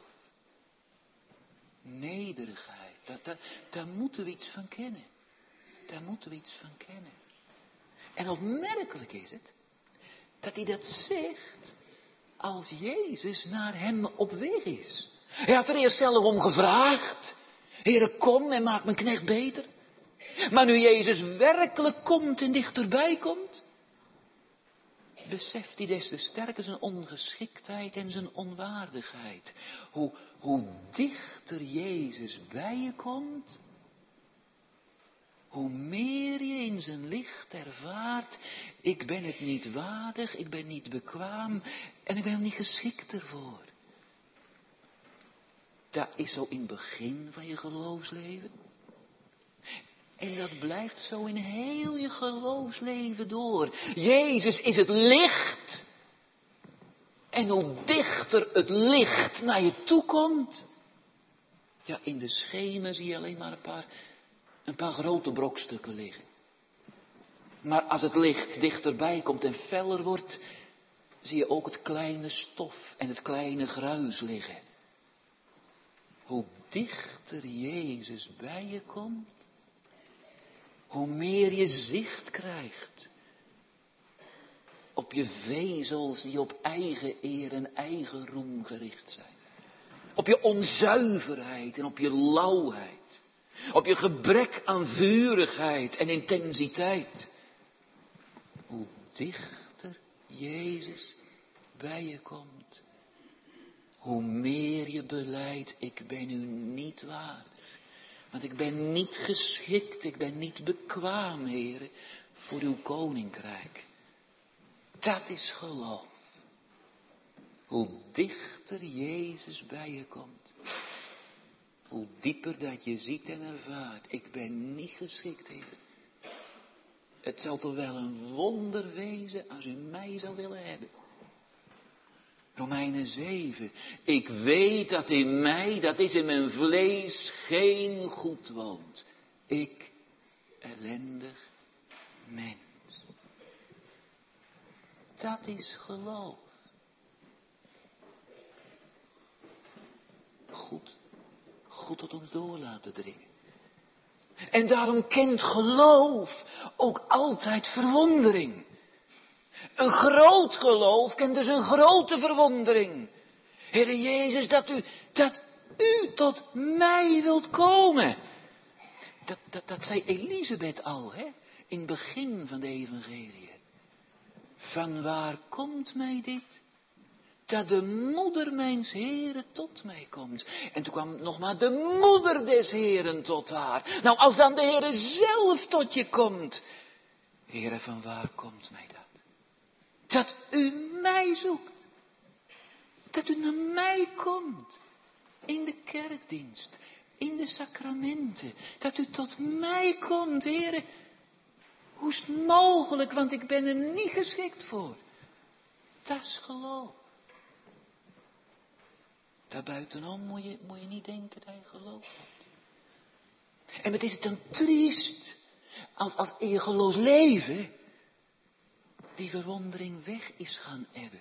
Nederigheid. Daar moeten we iets van kennen. Daar moeten we iets van kennen. En opmerkelijk is het, dat hij dat zegt, als Jezus naar hem op weg is. Hij had er eerst zelf om gevraagd. Heere, kom en maak mijn knecht beter. Maar nu Jezus werkelijk komt en dichterbij komt, beseft hij des te sterker zijn ongeschiktheid en zijn onwaardigheid. Hoe dichter Jezus bij je komt, hoe meer je in zijn licht ervaart, ik ben het niet waardig, ik ben niet bekwaam en ik ben hem niet geschikt ervoor. Dat is zo in het begin van je geloofsleven. En dat blijft zo in heel je geloofsleven door. Jezus is het licht. En hoe dichter het licht naar je toe komt. Ja, in de schemer zie je alleen maar een paar grote brokstukken liggen. Maar als het licht dichterbij komt en feller wordt, zie je ook het kleine stof en het kleine gruis liggen. Hoe dichter Jezus bij je komt, hoe meer je zicht krijgt op je vezels die op eigen eer en eigen roem gericht zijn. Op je onzuiverheid en op je lauwheid. Op je gebrek aan vurigheid en intensiteit. Hoe dichter Jezus bij je komt, hoe meer je belijdt, ik ben u niet waardig. Want ik ben niet geschikt, ik ben niet bekwaam, Heere, voor uw koninkrijk. Dat is geloof. Hoe dichter Jezus bij je komt, hoe dieper dat je ziet en ervaart, ik ben niet geschikt, Heer. Het zal toch wel een wonder wezen als u mij zou willen hebben. Romeinen 7. Ik weet dat in mij, dat is in mijn vlees, geen goed woont. Ik, ellendig mens. Dat is geloof. Goed tot ons door laten dringen. En daarom kent geloof ook altijd verwondering. Een groot geloof kent dus een grote verwondering. Heere Jezus, dat u tot mij wilt komen. Dat zei Elisabeth al, hè, in het begin van de evangelie. Van waar komt mij dit? Dat de moeder mijns Heren tot mij komt. En toen kwam nog maar de moeder des Heren tot haar. Nou, als dan de Heere zelf tot je komt. Heere, van waar komt mij dat? Dat u mij zoekt. Dat u naar mij komt. In de kerkdienst. In de sacramenten. Dat u tot mij komt, Heere. Hoe is het mogelijk, want ik ben er niet geschikt voor. Dat is geloof. Daarbuitenom moet je niet denken dat je geloof hebt. En wat is het dan triest, als in je geloofsleven die verwondering weg is gaan ebben.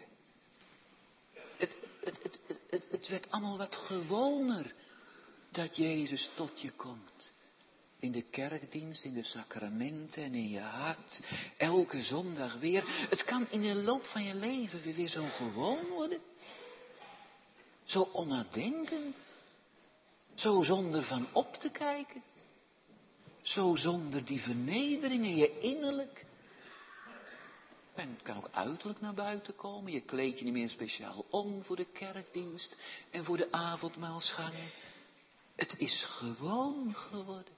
Het werd allemaal wat gewoner dat Jezus tot je komt. In de kerkdienst, in de sacramenten en in je hart. Elke zondag weer. Het kan in de loop van je leven weer zo gewoon worden. Zo onnadenkend. Zo zonder van op te kijken. Zo zonder die vernedering in je innerlijk. En het kan ook uiterlijk naar buiten komen. Je kleed je niet meer speciaal om voor de kerkdienst en voor de avondmaalsgangen. Het is gewoon geworden.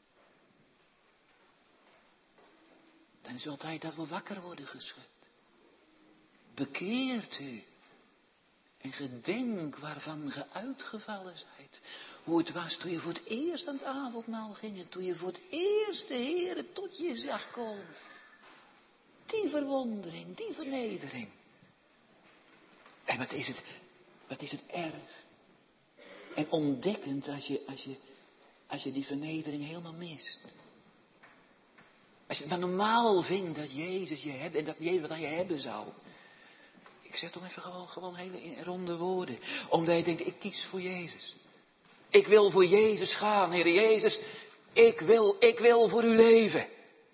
Dan is het wel tijd dat we wakker worden geschud. Bekeert u. En gedenk waarvan ge uitgevallen zijt. Hoe het was toen je voor het eerst aan het avondmaal ging. En toen je voor het eerst de Heere tot je zag komen. Die verwondering, die vernedering. En wat is het erg. En ontdekkend als je die vernedering helemaal mist. Als je het maar normaal vindt dat Jezus je hebt en dat Jezus wat aan je hebben zou. Ik zeg toch even gewoon hele ronde woorden. Omdat je denkt, ik kies voor Jezus. Ik wil voor Jezus gaan, Heer Jezus. Ik wil voor u leven.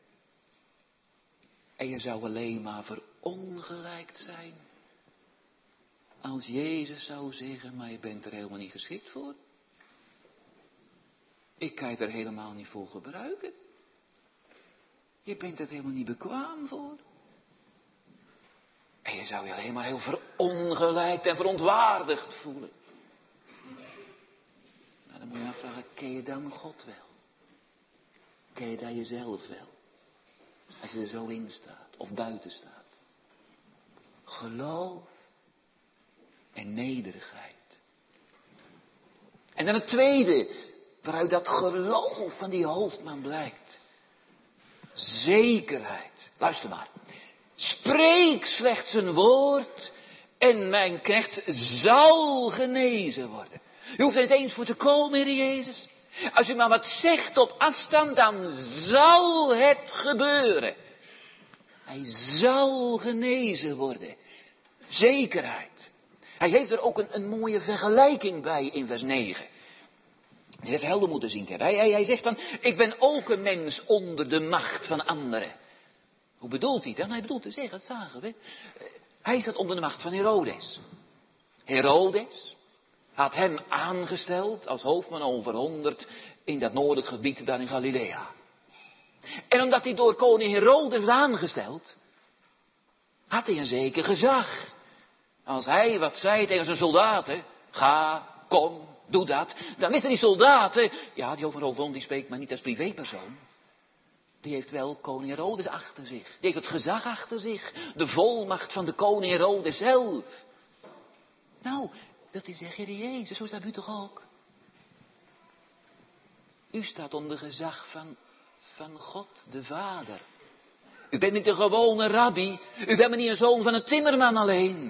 En je zou alleen maar verongelijkt zijn. Als Jezus zou zeggen, maar je bent er helemaal niet geschikt voor. Ik kan je er helemaal niet voor gebruiken. Je bent er helemaal niet bekwaam voor. En je zou je alleen maar heel verongelijkt en verontwaardigd voelen. Nou, dan moet je afvragen, ken je dan God wel? Ken je daar jezelf wel? Als je er zo in staat of buiten staat. Geloof en nederigheid. En dan het tweede, waaruit dat geloof van die hoofdman blijkt. Zekerheid. Luister maar. Spreek slechts een woord en mijn knecht zal genezen worden. Je hoeft er niet eens voor te komen, Heer Jezus. Als u maar wat zegt op afstand, dan zal het gebeuren. Hij zal genezen worden. Zekerheid. Hij heeft er ook een mooie vergelijking bij in vers 9. Je hebt helder moeten zien hebben. Hij zegt dan, ik ben ook een mens onder de macht van anderen. Hoe bedoelt hij dan? Hij bedoelt te zeggen, dat zagen we. Hij zat onder de macht van Herodes. Herodes had hem aangesteld als hoofdman over 100 in dat noordelijk gebied daar in Galilea. En omdat hij door koning Herodes was aangesteld, had hij een zeker gezag. Als hij wat zei tegen zijn soldaten, ga, kom, doe dat. Dan wisten die soldaten, ja, die over 100 die spreekt maar niet als privépersoon. Die heeft wel koning Herodes achter zich. Die heeft het gezag achter zich. De volmacht van de koning Herodes zelf. Nou, dat is de Heer Jezus, zo staat u toch ook? U staat onder gezag van God de Vader. U bent niet een gewone rabbi. U bent maar niet een zoon van een timmerman alleen.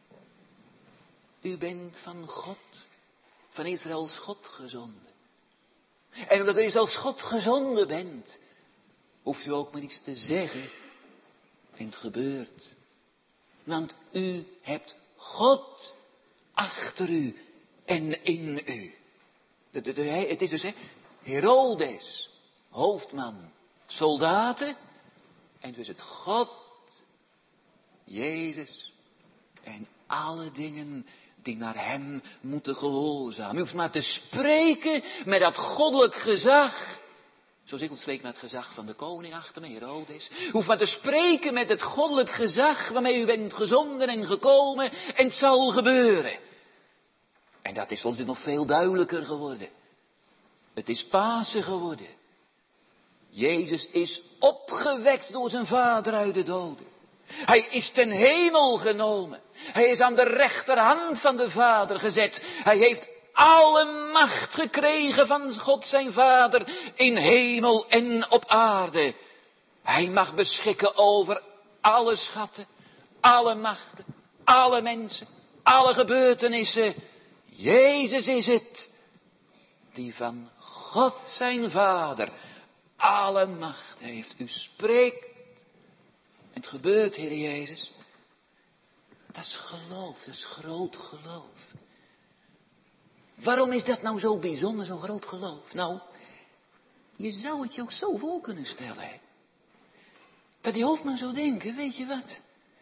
U bent van God, van Israëls God gezonden. En omdat u Israëls God gezonden bent, hoeft u ook maar iets te zeggen. En het gebeurt. Want u hebt God achter u en in u. Het is dus Herodes, hoofdman, soldaten. En dus het God, Jezus en alle dingen die naar hem moeten gehoorzamen. U hoeft maar te spreken met dat goddelijk gezag. Zoals ik spreek met het gezag van de koning achter me, Herodes. U hoeft maar te spreken met het goddelijk gezag waarmee u bent gezonden en gekomen. En het zal gebeuren. En dat is ons nog veel duidelijker geworden. Het is Pasen geworden. Jezus is opgewekt door zijn Vader uit de doden. Hij is ten hemel genomen. Hij is aan de rechterhand van de Vader gezet. Hij heeft alle macht gekregen van God zijn Vader in hemel en op aarde. Hij mag beschikken over alle schatten, alle machten, alle mensen, alle gebeurtenissen. Jezus is het die van God zijn Vader alle macht heeft. U spreekt en het gebeurt, Heer Jezus. Dat is geloof, dat is groot geloof. Waarom is dat nou zo bijzonder, zo'n groot geloof? Nou, je zou het je ook zo voor kunnen stellen. Hè? Dat die hoofdman zou denken, weet je wat?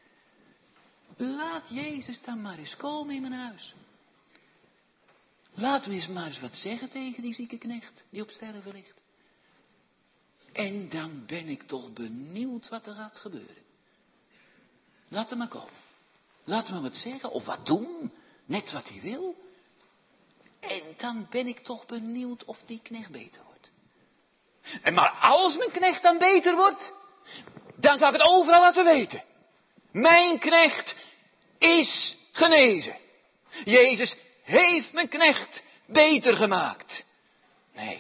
Laat Jezus dan maar eens komen in mijn huis. Laat me eens maar eens wat zeggen tegen die zieke knecht die op sterven ligt. En dan ben ik toch benieuwd wat er gaat gebeuren. Laat hem maar komen. Laat hem wat zeggen of wat doen. Net wat hij wil. En dan ben ik toch benieuwd of die knecht beter wordt. En maar als mijn knecht dan beter wordt, dan zal ik het overal laten weten. Mijn knecht is genezen. Jezus heeft mijn knecht beter gemaakt. Nee.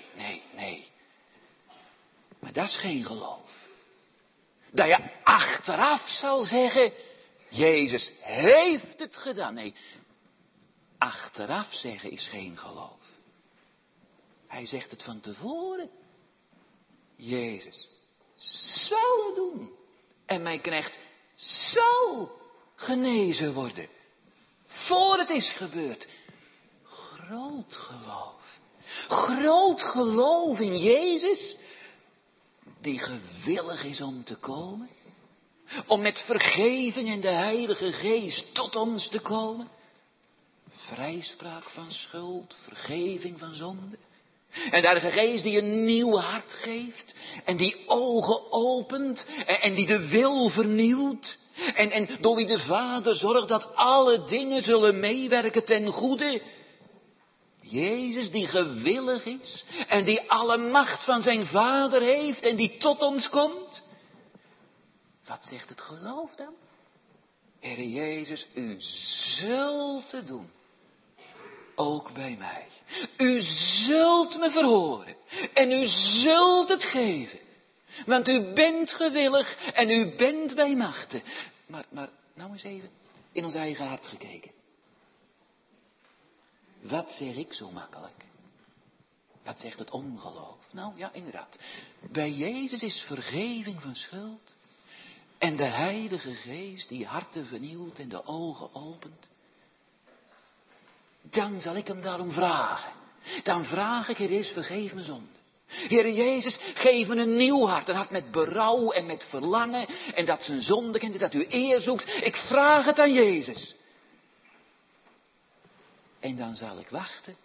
Maar dat is geen geloof. Dat je achteraf zal zeggen, Jezus heeft het gedaan. Nee, achteraf zeggen is geen geloof. Hij zegt het van tevoren. Jezus zal het doen. En mijn knecht zal genezen worden. Voor het is gebeurd. Groot geloof. Groot geloof in Jezus. Die gewillig is om te komen. Om met vergeving en de Heilige Geest tot ons te komen. Vrijspraak van schuld, vergeving van zonde. En de Heilige Geest die een nieuw hart geeft. En die ogen opent. En die de wil vernieuwt. En door wie de Vader zorgt dat alle dingen zullen meewerken ten goede. Jezus die gewillig is. En die alle macht van zijn Vader heeft. En die tot ons komt. Wat zegt het geloof dan? Heer Jezus, u zult het doen. Ook bij mij. U zult me verhoren. En u zult het geven. Want u bent gewillig en u bent bij machten. Maar nou eens even in ons eigen hart gekeken. Wat zeg ik zo makkelijk? Wat zegt het ongeloof? Nou ja, inderdaad. Bij Jezus is vergeving van schuld. En de Heilige Geest die harten vernieuwt en de ogen opent. Dan zal ik hem daarom vragen. Dan vraag ik, Heer Jezus, vergeef me zonde. Heer Jezus, geef me een nieuw hart. Een hart met berouw en met verlangen. En dat zijn zonde kent, dat u eer zoekt. Ik vraag het aan Jezus. En dan zal ik wachten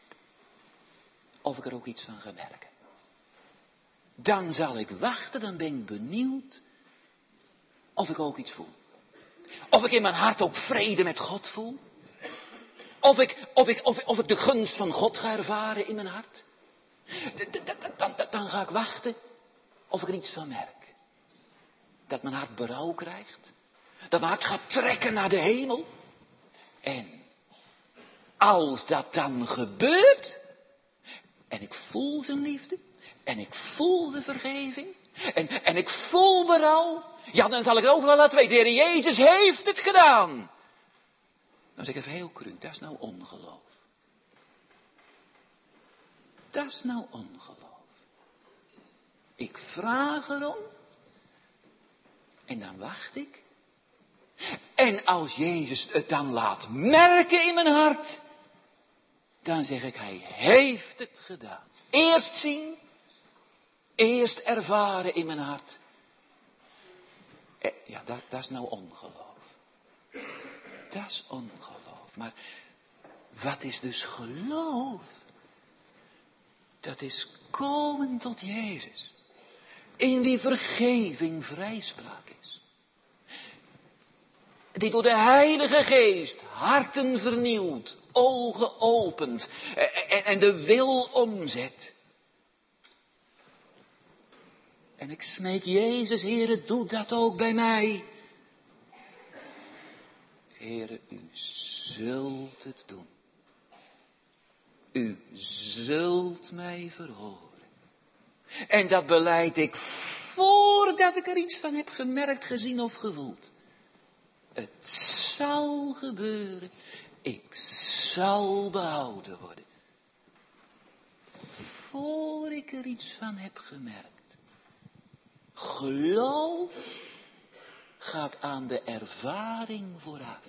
of ik er ook iets van ga merken. Dan zal ik wachten, dan ben ik benieuwd of ik ook iets voel. Of ik in mijn hart ook vrede met God voel. Of ik de gunst van God ga ervaren in mijn hart. Dan ga ik wachten of ik er iets van merk. Dat mijn hart berouw krijgt. Dat mijn hart gaat trekken naar de hemel. En als dat dan gebeurt, en ik voel zijn liefde, en ik voel de vergeving, en ik voel berouw, ja, dan zal ik overal laten weten, de Heer Jezus heeft het gedaan. Dan zeg ik even heel cru, dat is nou ongeloof. Dat is nou ongeloof. Ik vraag erom, en dan wacht ik. En als Jezus het dan laat merken in mijn hart, dan zeg ik, hij heeft het gedaan. Eerst zien, eerst ervaren in mijn hart. Ja, dat is nou ongeloof. Dat is ongeloof. Maar wat is dus geloof? Dat is komen tot Jezus. In wie vergeving vrijspraak is. Die door de Heilige Geest harten vernieuwt, ogen opent en de wil omzet. En ik smeek Jezus, Heere, doe dat ook bij mij. Heere, u zult het doen. U zult mij verhoren. En dat beleid ik voordat ik er iets van heb gemerkt, gezien of gevoeld. Het zal gebeuren. Ik zal behouden worden. Voor ik er iets van heb gemerkt. Geloof gaat aan de ervaring vooraf.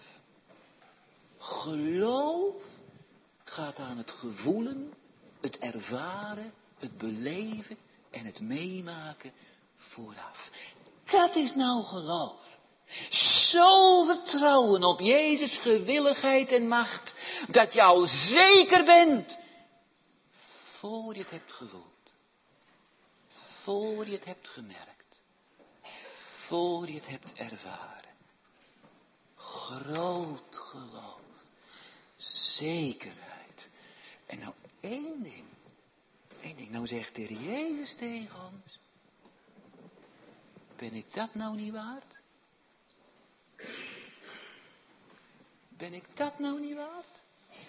Geloof gaat aan het gevoelen, het ervaren, het beleven en het meemaken vooraf. Dat is nou geloof. Zo vertrouwen op Jezus' gewilligheid en macht, dat je al zeker bent, voor je het hebt gevoeld, voor je het hebt gemerkt, voor je het hebt ervaren. Groot geloof, zekerheid. En nou één ding, nou zegt de Heer Jezus tegen ons, ben ik dat nou niet waard? Ben ik dat nou niet waard?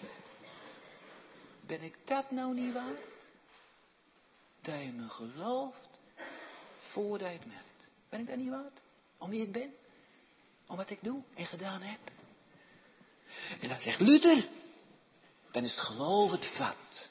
Ben ik dat nou niet waard? Dat je me gelooft voordat je het merkt. Ben ik dat niet waard? Om wie ik ben? Om wat ik doe en gedaan heb? En dan zegt Luther, dan is het geloof het vat.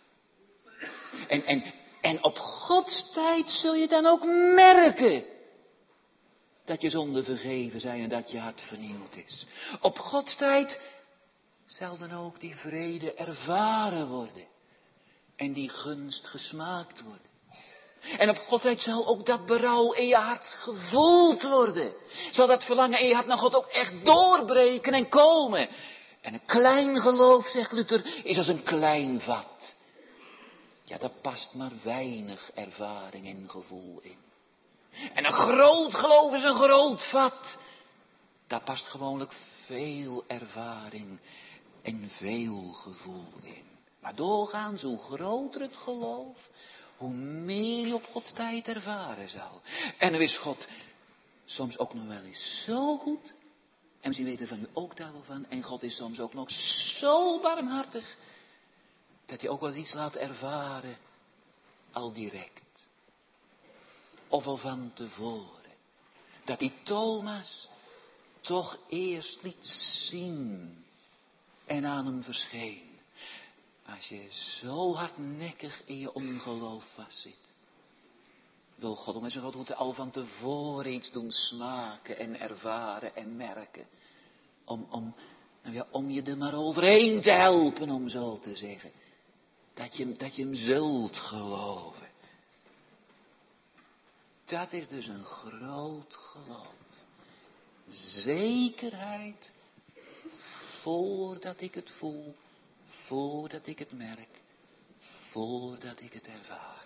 En op Gods tijd zul je dan ook merken dat je zonden vergeven zijn en dat je hart vernieuwd is. Op Gods tijd zal dan ook die vrede ervaren worden. En die gunst gesmaakt worden. En op Gods tijd zal ook dat berouw in je hart gevoeld worden. Zal dat verlangen in je hart naar God ook echt doorbreken en komen. En een klein geloof, zegt Luther, is als een klein vat. Ja, daar past maar weinig ervaring en gevoel in. En een groot geloof is een groot vat. Daar past gewoonlijk veel ervaring en veel gevoel in. Maar doorgaans, hoe groter het geloof, hoe meer je op Gods tijd ervaren zal. En dan is God soms ook nog wel eens zo goed. En misschien weten van u ook daar wel van. En God is soms ook nog zo barmhartig, dat hij ook wel iets laat ervaren, al direct. Of al van tevoren. Dat die Thomas toch eerst liet zien en aan hem verscheen. Als je zo hardnekkig in je ongeloof vastzit, wil God om met zijn grote al van tevoren iets doen smaken en ervaren en merken. Om je er maar overheen te helpen, om zo te zeggen. dat je hem zult geloven. Dat is dus een groot geloof. Zekerheid, voordat ik het voel, voordat ik het merk, voordat ik het ervaar.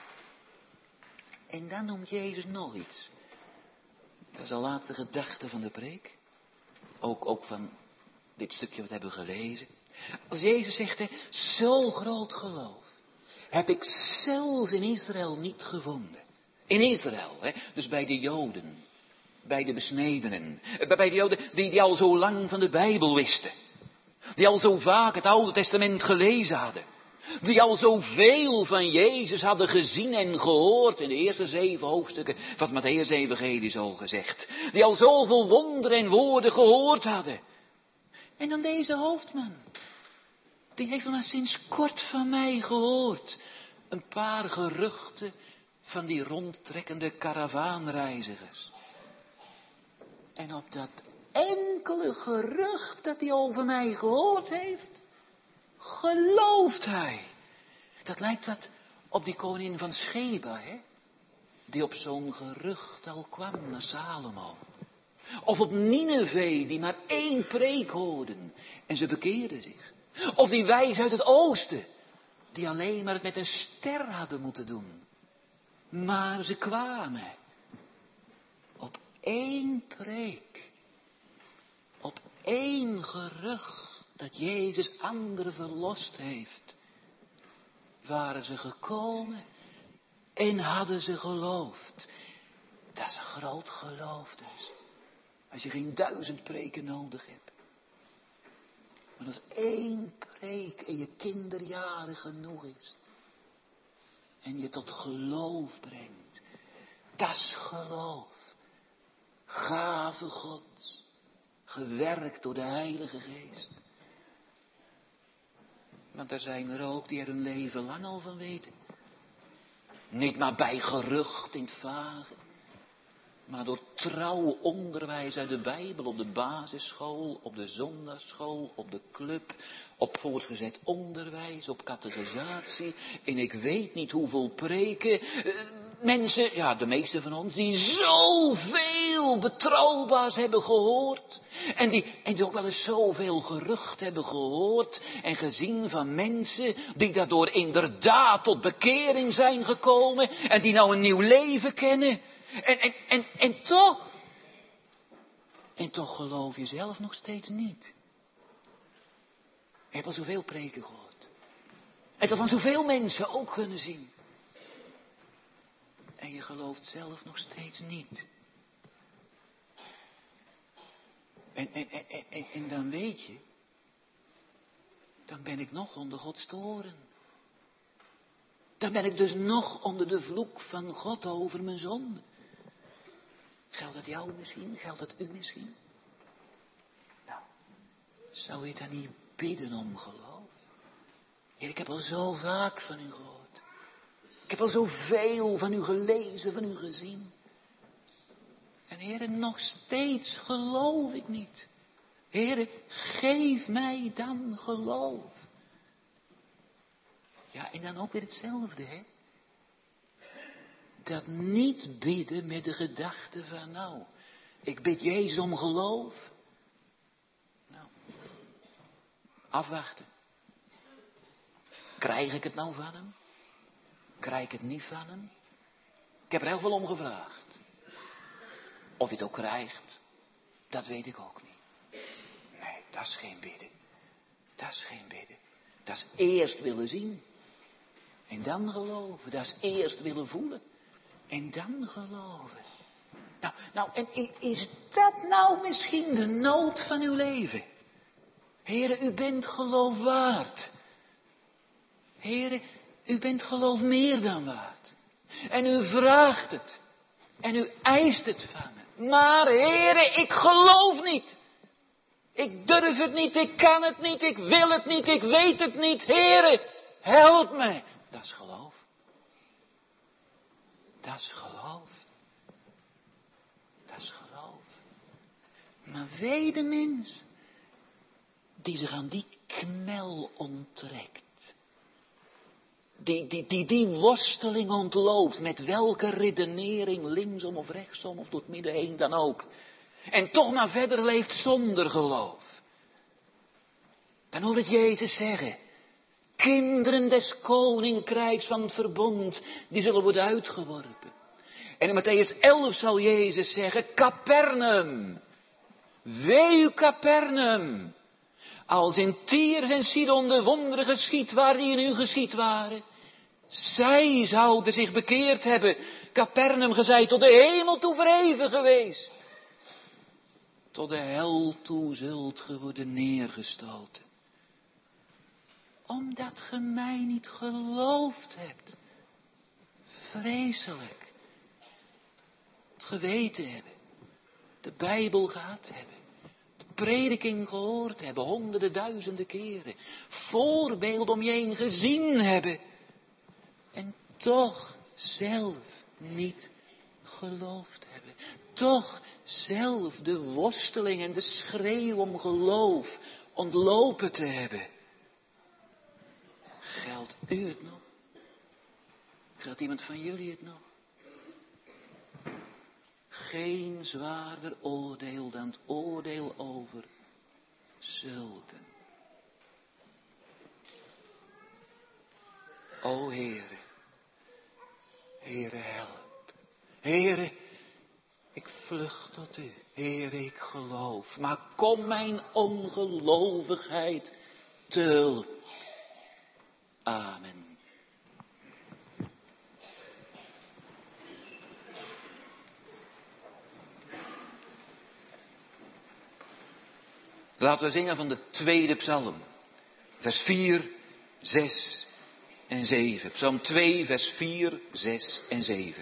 En dan noemt Jezus nog iets. Dat is de laatste gedachte van de preek. Ook van dit stukje wat we hebben gelezen. Als Jezus zegt, hè, zo groot geloof heb ik zelfs in Israël niet gevonden. In Israël, hè, dus bij de Joden, bij de besnedenen, bij de Joden die al zo lang van de Bijbel wisten. Die al zo vaak het Oude Testament gelezen hadden. Die al zoveel van Jezus hadden gezien en gehoord in de eerste 7 hoofdstukken van het Mattheüs-evangelie zo gezegd. Die al zoveel wonderen en woorden gehoord hadden. En dan deze hoofdman. Die heeft maar sinds kort van mij gehoord. Een paar geruchten van die rondtrekkende karavaanreizigers. En op dat enkele gerucht dat hij over mij gehoord heeft, gelooft hij. Dat lijkt wat op die koningin van Sheba, hè? Die op zo'n gerucht al kwam naar Salomo. Of op Nineve, die maar 1 preek hoorden en ze bekeerden zich. Of die wijzen uit het oosten, die alleen maar het met een ster hadden moeten doen. Maar ze kwamen op 1 preek, op 1 gerucht dat Jezus anderen verlost heeft, waren ze gekomen en hadden ze geloofd. Dat is een groot geloof dus. Als je geen 1000 preken nodig hebt. Maar als 1 preek in je kinderjaren genoeg is. En je tot geloof brengt. Dat is geloof. Gave Gods. Gewerkt door de Heilige Geest. Want er zijn er ook die er hun leven lang al van weten. Niet maar bij gerucht in het vage. Maar door trouw onderwijs uit de Bijbel op de basisschool, op de zondagsschool, op de club, op voortgezet onderwijs, op catechisatie. En ik weet niet hoeveel preken. Mensen, ja de meeste van ons, die zoveel betrouwbaars hebben gehoord. En die ook wel eens zoveel gerucht hebben gehoord en gezien van mensen die daardoor inderdaad tot bekering zijn gekomen. En die nou een nieuw leven kennen. En toch geloof je zelf nog steeds niet. Je hebt al zoveel preken gehoord. En dat van zoveel mensen ook kunnen zien. En je gelooft zelf nog steeds niet. En dan weet je, dan ben ik nog onder Gods toorn. Dan ben ik dus nog onder de vloek van God over mijn zonde. Geldt dat jou misschien? Geldt dat u misschien? Nou, zou je dan niet bidden om geloof? Heer, ik heb al zo vaak van u gehoord. Ik heb al zoveel van u gelezen, van u gezien. En Heer, nog steeds geloof ik niet. Heer, geef mij dan geloof. Ja, en dan ook weer hetzelfde, hè. Dat niet bidden met de gedachte van, nou, ik bid Jezus om geloof. Nou, afwachten. Krijg ik het nou van hem? Krijg ik het niet van hem? Ik heb er heel veel om gevraagd. Of je het ook krijgt, dat weet ik ook niet. Nee, dat is geen bidden. Dat is geen bidden. Dat is eerst willen zien. En dan geloven. Dat is eerst willen voelen. En dan geloven. Nou, en is dat nou misschien de nood van uw leven? Heere, u bent geloof waard. Heere, u bent geloof meer dan waard. En u vraagt het. En u eist het van me. Maar Heere, ik geloof niet. Ik durf het niet, ik kan het niet, ik wil het niet, ik weet het niet. Heere, help mij. Dat is geloof. Dat is geloof. Dat is geloof. Maar wee de mens die zich aan die knel onttrekt. die worsteling ontloopt, met welke redenering, linksom of rechtsom of door het midden heen dan ook. En toch maar verder leeft zonder geloof. Dan hoor het Jezus zeggen, kinderen des koninkrijks van het verbond, die zullen worden uitgeworpen. En in Matthäus 11 zal Jezus zeggen, Capernaum, wee u Capernaum. Als in Tyre en Sidon de wonderen geschied waren die in u geschied waren. Zij zouden zich bekeerd hebben. Capernaum, ge zijt tot de hemel toe verheven geweest. Tot de hel toe zult ge worden neergestoten. Omdat ge mij niet geloofd hebt. Vreselijk. Het geweten hebben. De Bijbel gehad hebben. Prediking gehoord hebben, honderden, duizenden keren. Voorbeeld om je heen gezien hebben. En toch zelf niet geloofd hebben. Toch zelf de worsteling en de schreeuw om geloof ontlopen te hebben. Geldt u het nog? Geldt iemand van jullie het nog? Geen zwaarder oordeel dan het oordeel over zulken. O Heere, Heere help. Heere, ik vlucht tot u. Heere, ik geloof. Maar kom mijn ongelovigheid te hulp. Amen. Laten we zingen van de tweede psalm. Vers 4, 6 en 7. Psalm 2, vers 4, 6 en 7.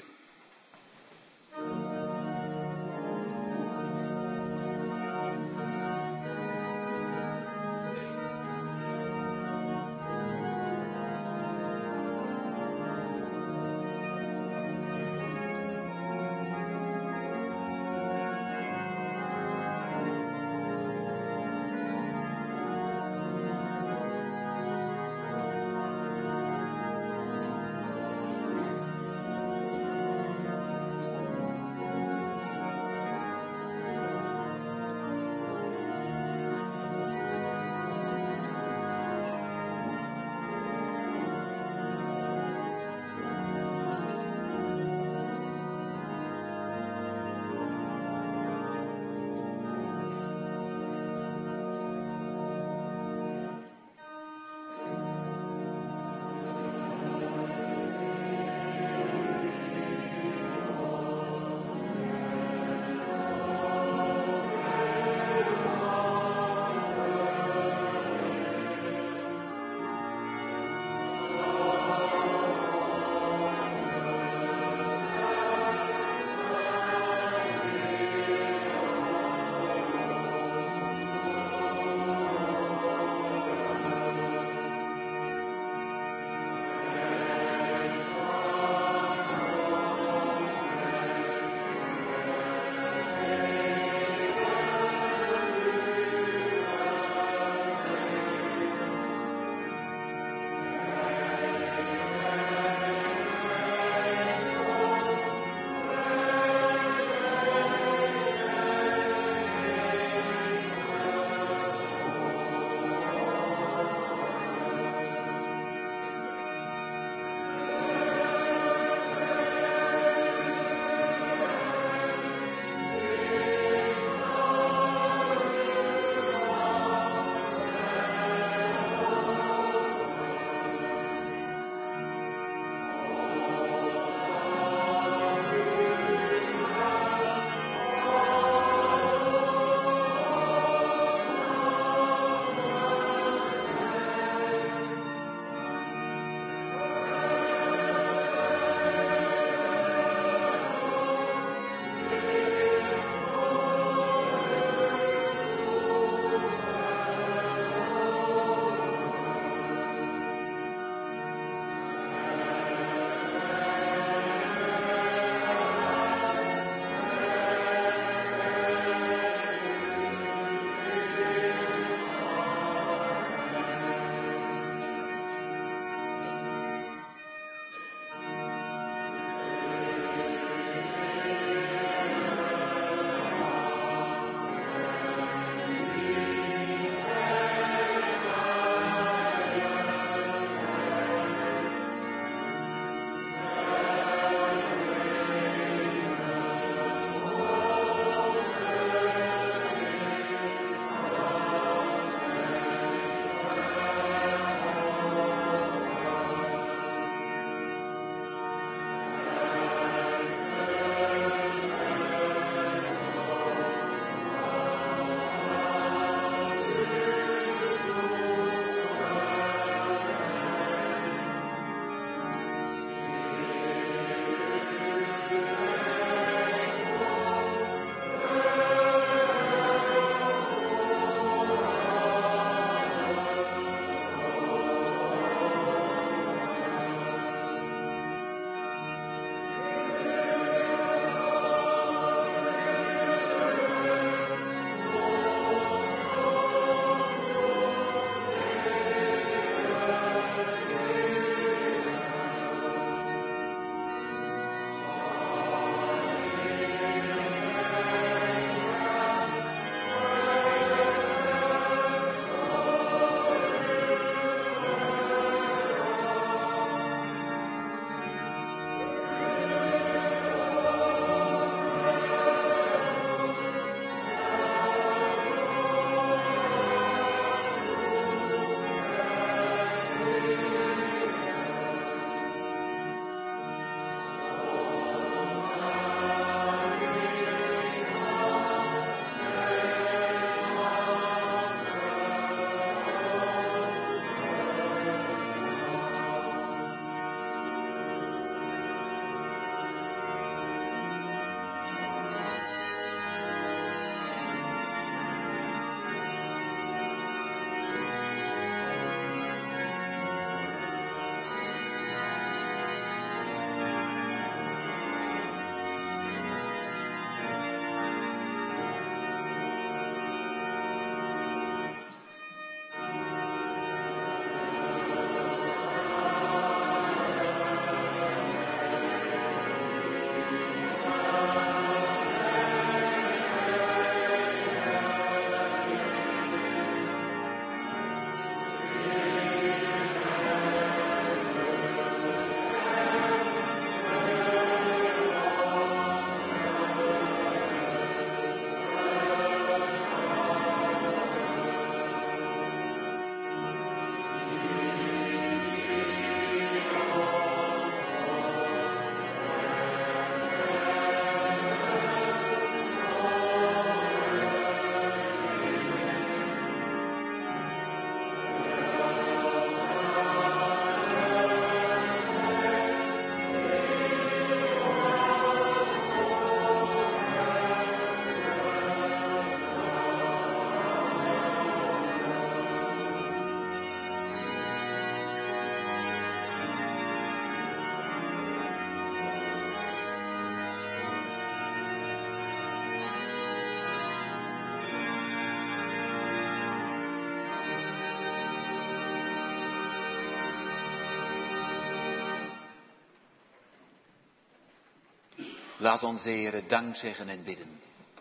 Laat ons, Heere, dank zeggen en bidden.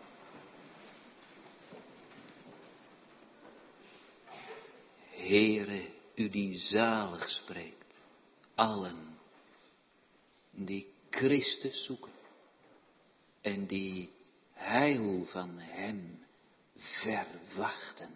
Heere, u die zalig spreekt, allen die Christus zoeken en die heil van hem verwachten.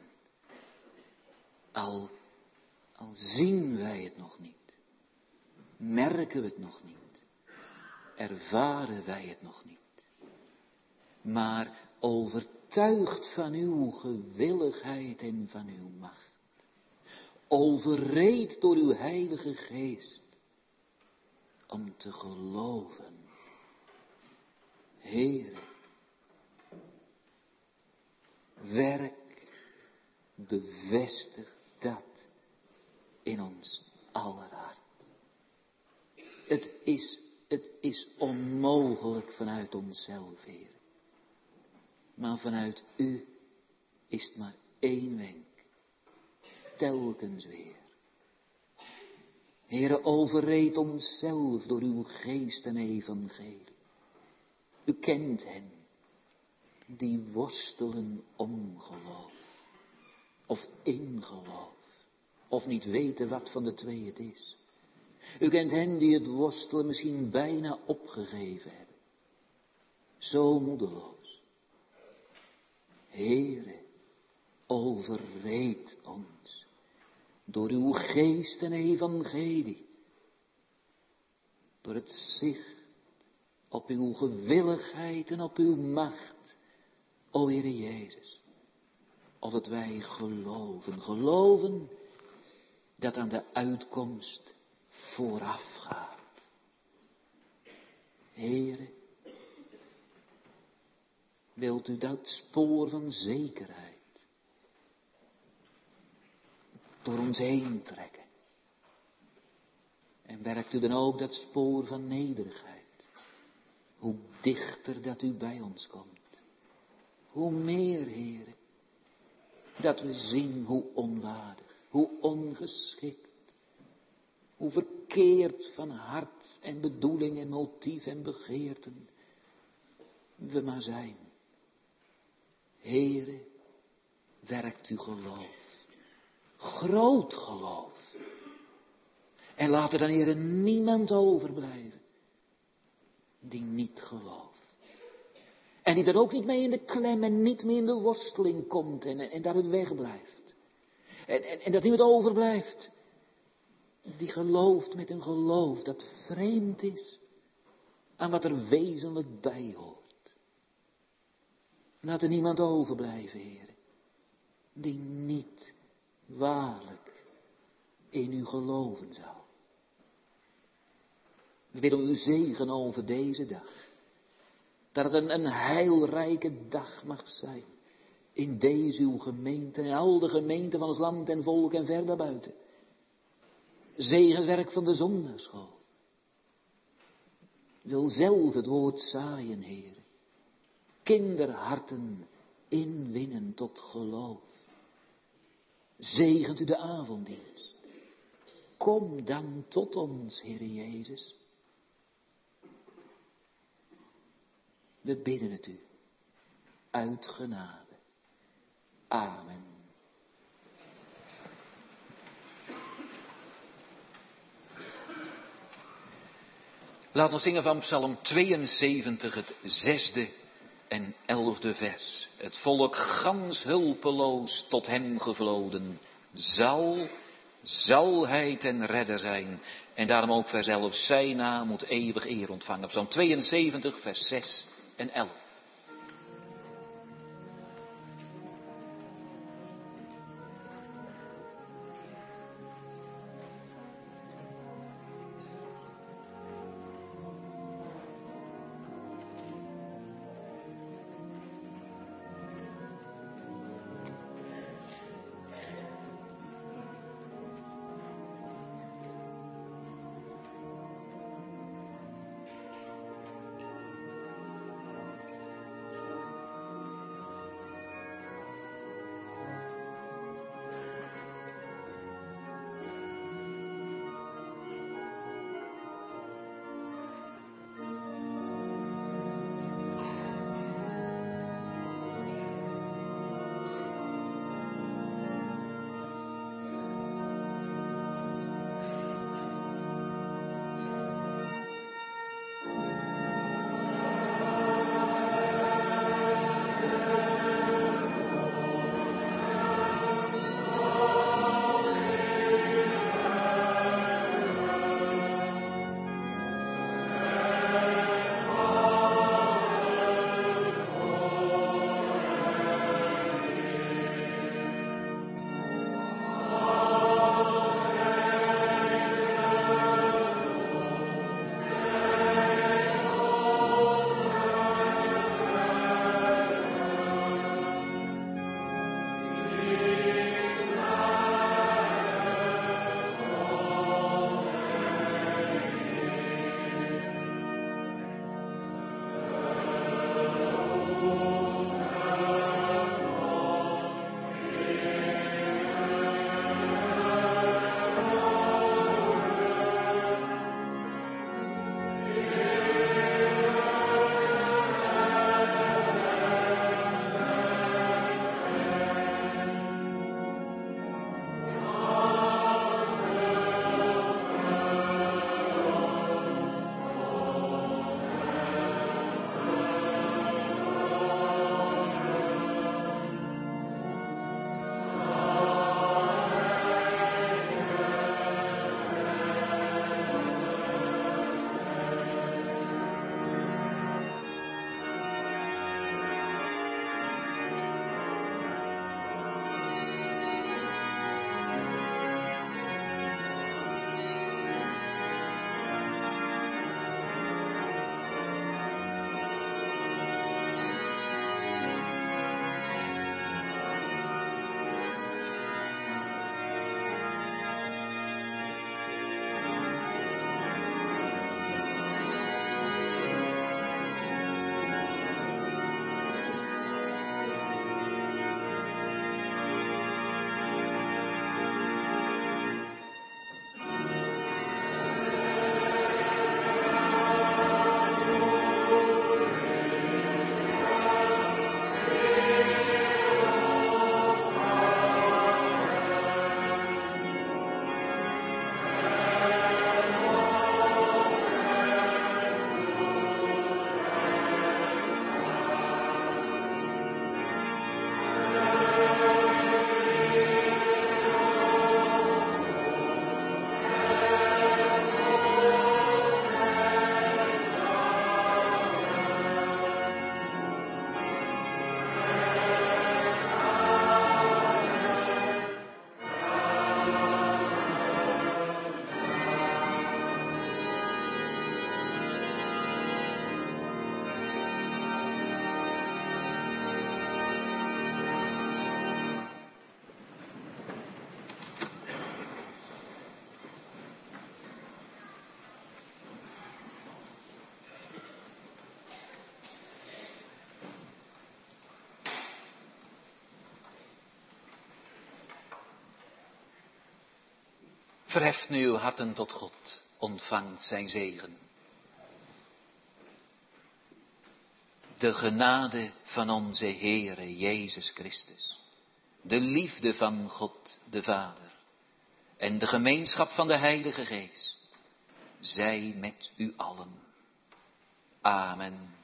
Al zien wij het nog niet, merken we het nog niet, ervaren wij het nog niet, maar overtuigd van uw gewilligheid en van uw macht, overreed door uw Heilige Geest, om te geloven. Heere, werk, bevestig dat in ons aller hart. Het is onmogelijk vanuit onszelf, Heer. Maar vanuit u is het maar één wenk. Telkens weer. Heere, overreed onszelf door uw geest en evangelie. U kent hen die worstelen om geloof. Of in geloof. Of niet weten wat van de twee het is. U kent hen die het worstelen misschien bijna opgegeven hebben. Zo moedeloos. Heere, overreed ons door uw geest en evangelie. Door het zicht op uw gewilligheid en op uw macht, o Heere Jezus. Opdat wij geloven dat aan de uitkomst vooraf gaat. Heere, wilt u dat spoor van zekerheid door ons heen trekken? En werkt u dan ook dat spoor van nederigheid? Hoe dichter dat u bij ons komt. Hoe meer, Heere, dat we zien hoe onwaardig, hoe ongeschikt, hoe verkeerd van hart en bedoeling en motief en begeerten we maar zijn. Heere, werkt uw geloof. Groot geloof. En laat er dan, Heere, niemand overblijven die niet gelooft. En die er ook niet mee in de klem en niet meer in de worsteling komt en daaruit wegblijft. En dat niemand overblijft die gelooft met een geloof dat vreemd is aan wat er wezenlijk bij hoort. Laat er niemand overblijven, Heer, die niet waarlijk in u geloven zal. We willen u zegen over deze dag. Dat het een heilrijke dag mag zijn. In deze uw gemeente en al de gemeenten van ons land en volk en ver daarbuiten. Zegenswerk van de zondagschool. Wil zelf het woord zaaien, Heer. Kinderharten inwinnen tot geloof. Zegent u de avonddienst. Kom dan tot ons, Heer Jezus. We bidden het u. Uit genade. Amen. Laat ons zingen van Psalm 72, het 6e en 11e vers. Het volk gans hulpeloos tot hem gevloden zal hij ten redder zijn. En daarom ook verzelf zijn naam moet eeuwig eer ontvangen. Psalm 72, vers 6 en 11. Verheft nu uw harten tot God, ontvangt zijn zegen. De genade van onze Heere Jezus Christus, de liefde van God de Vader en de gemeenschap van de Heilige Geest, zij met u allen. Amen.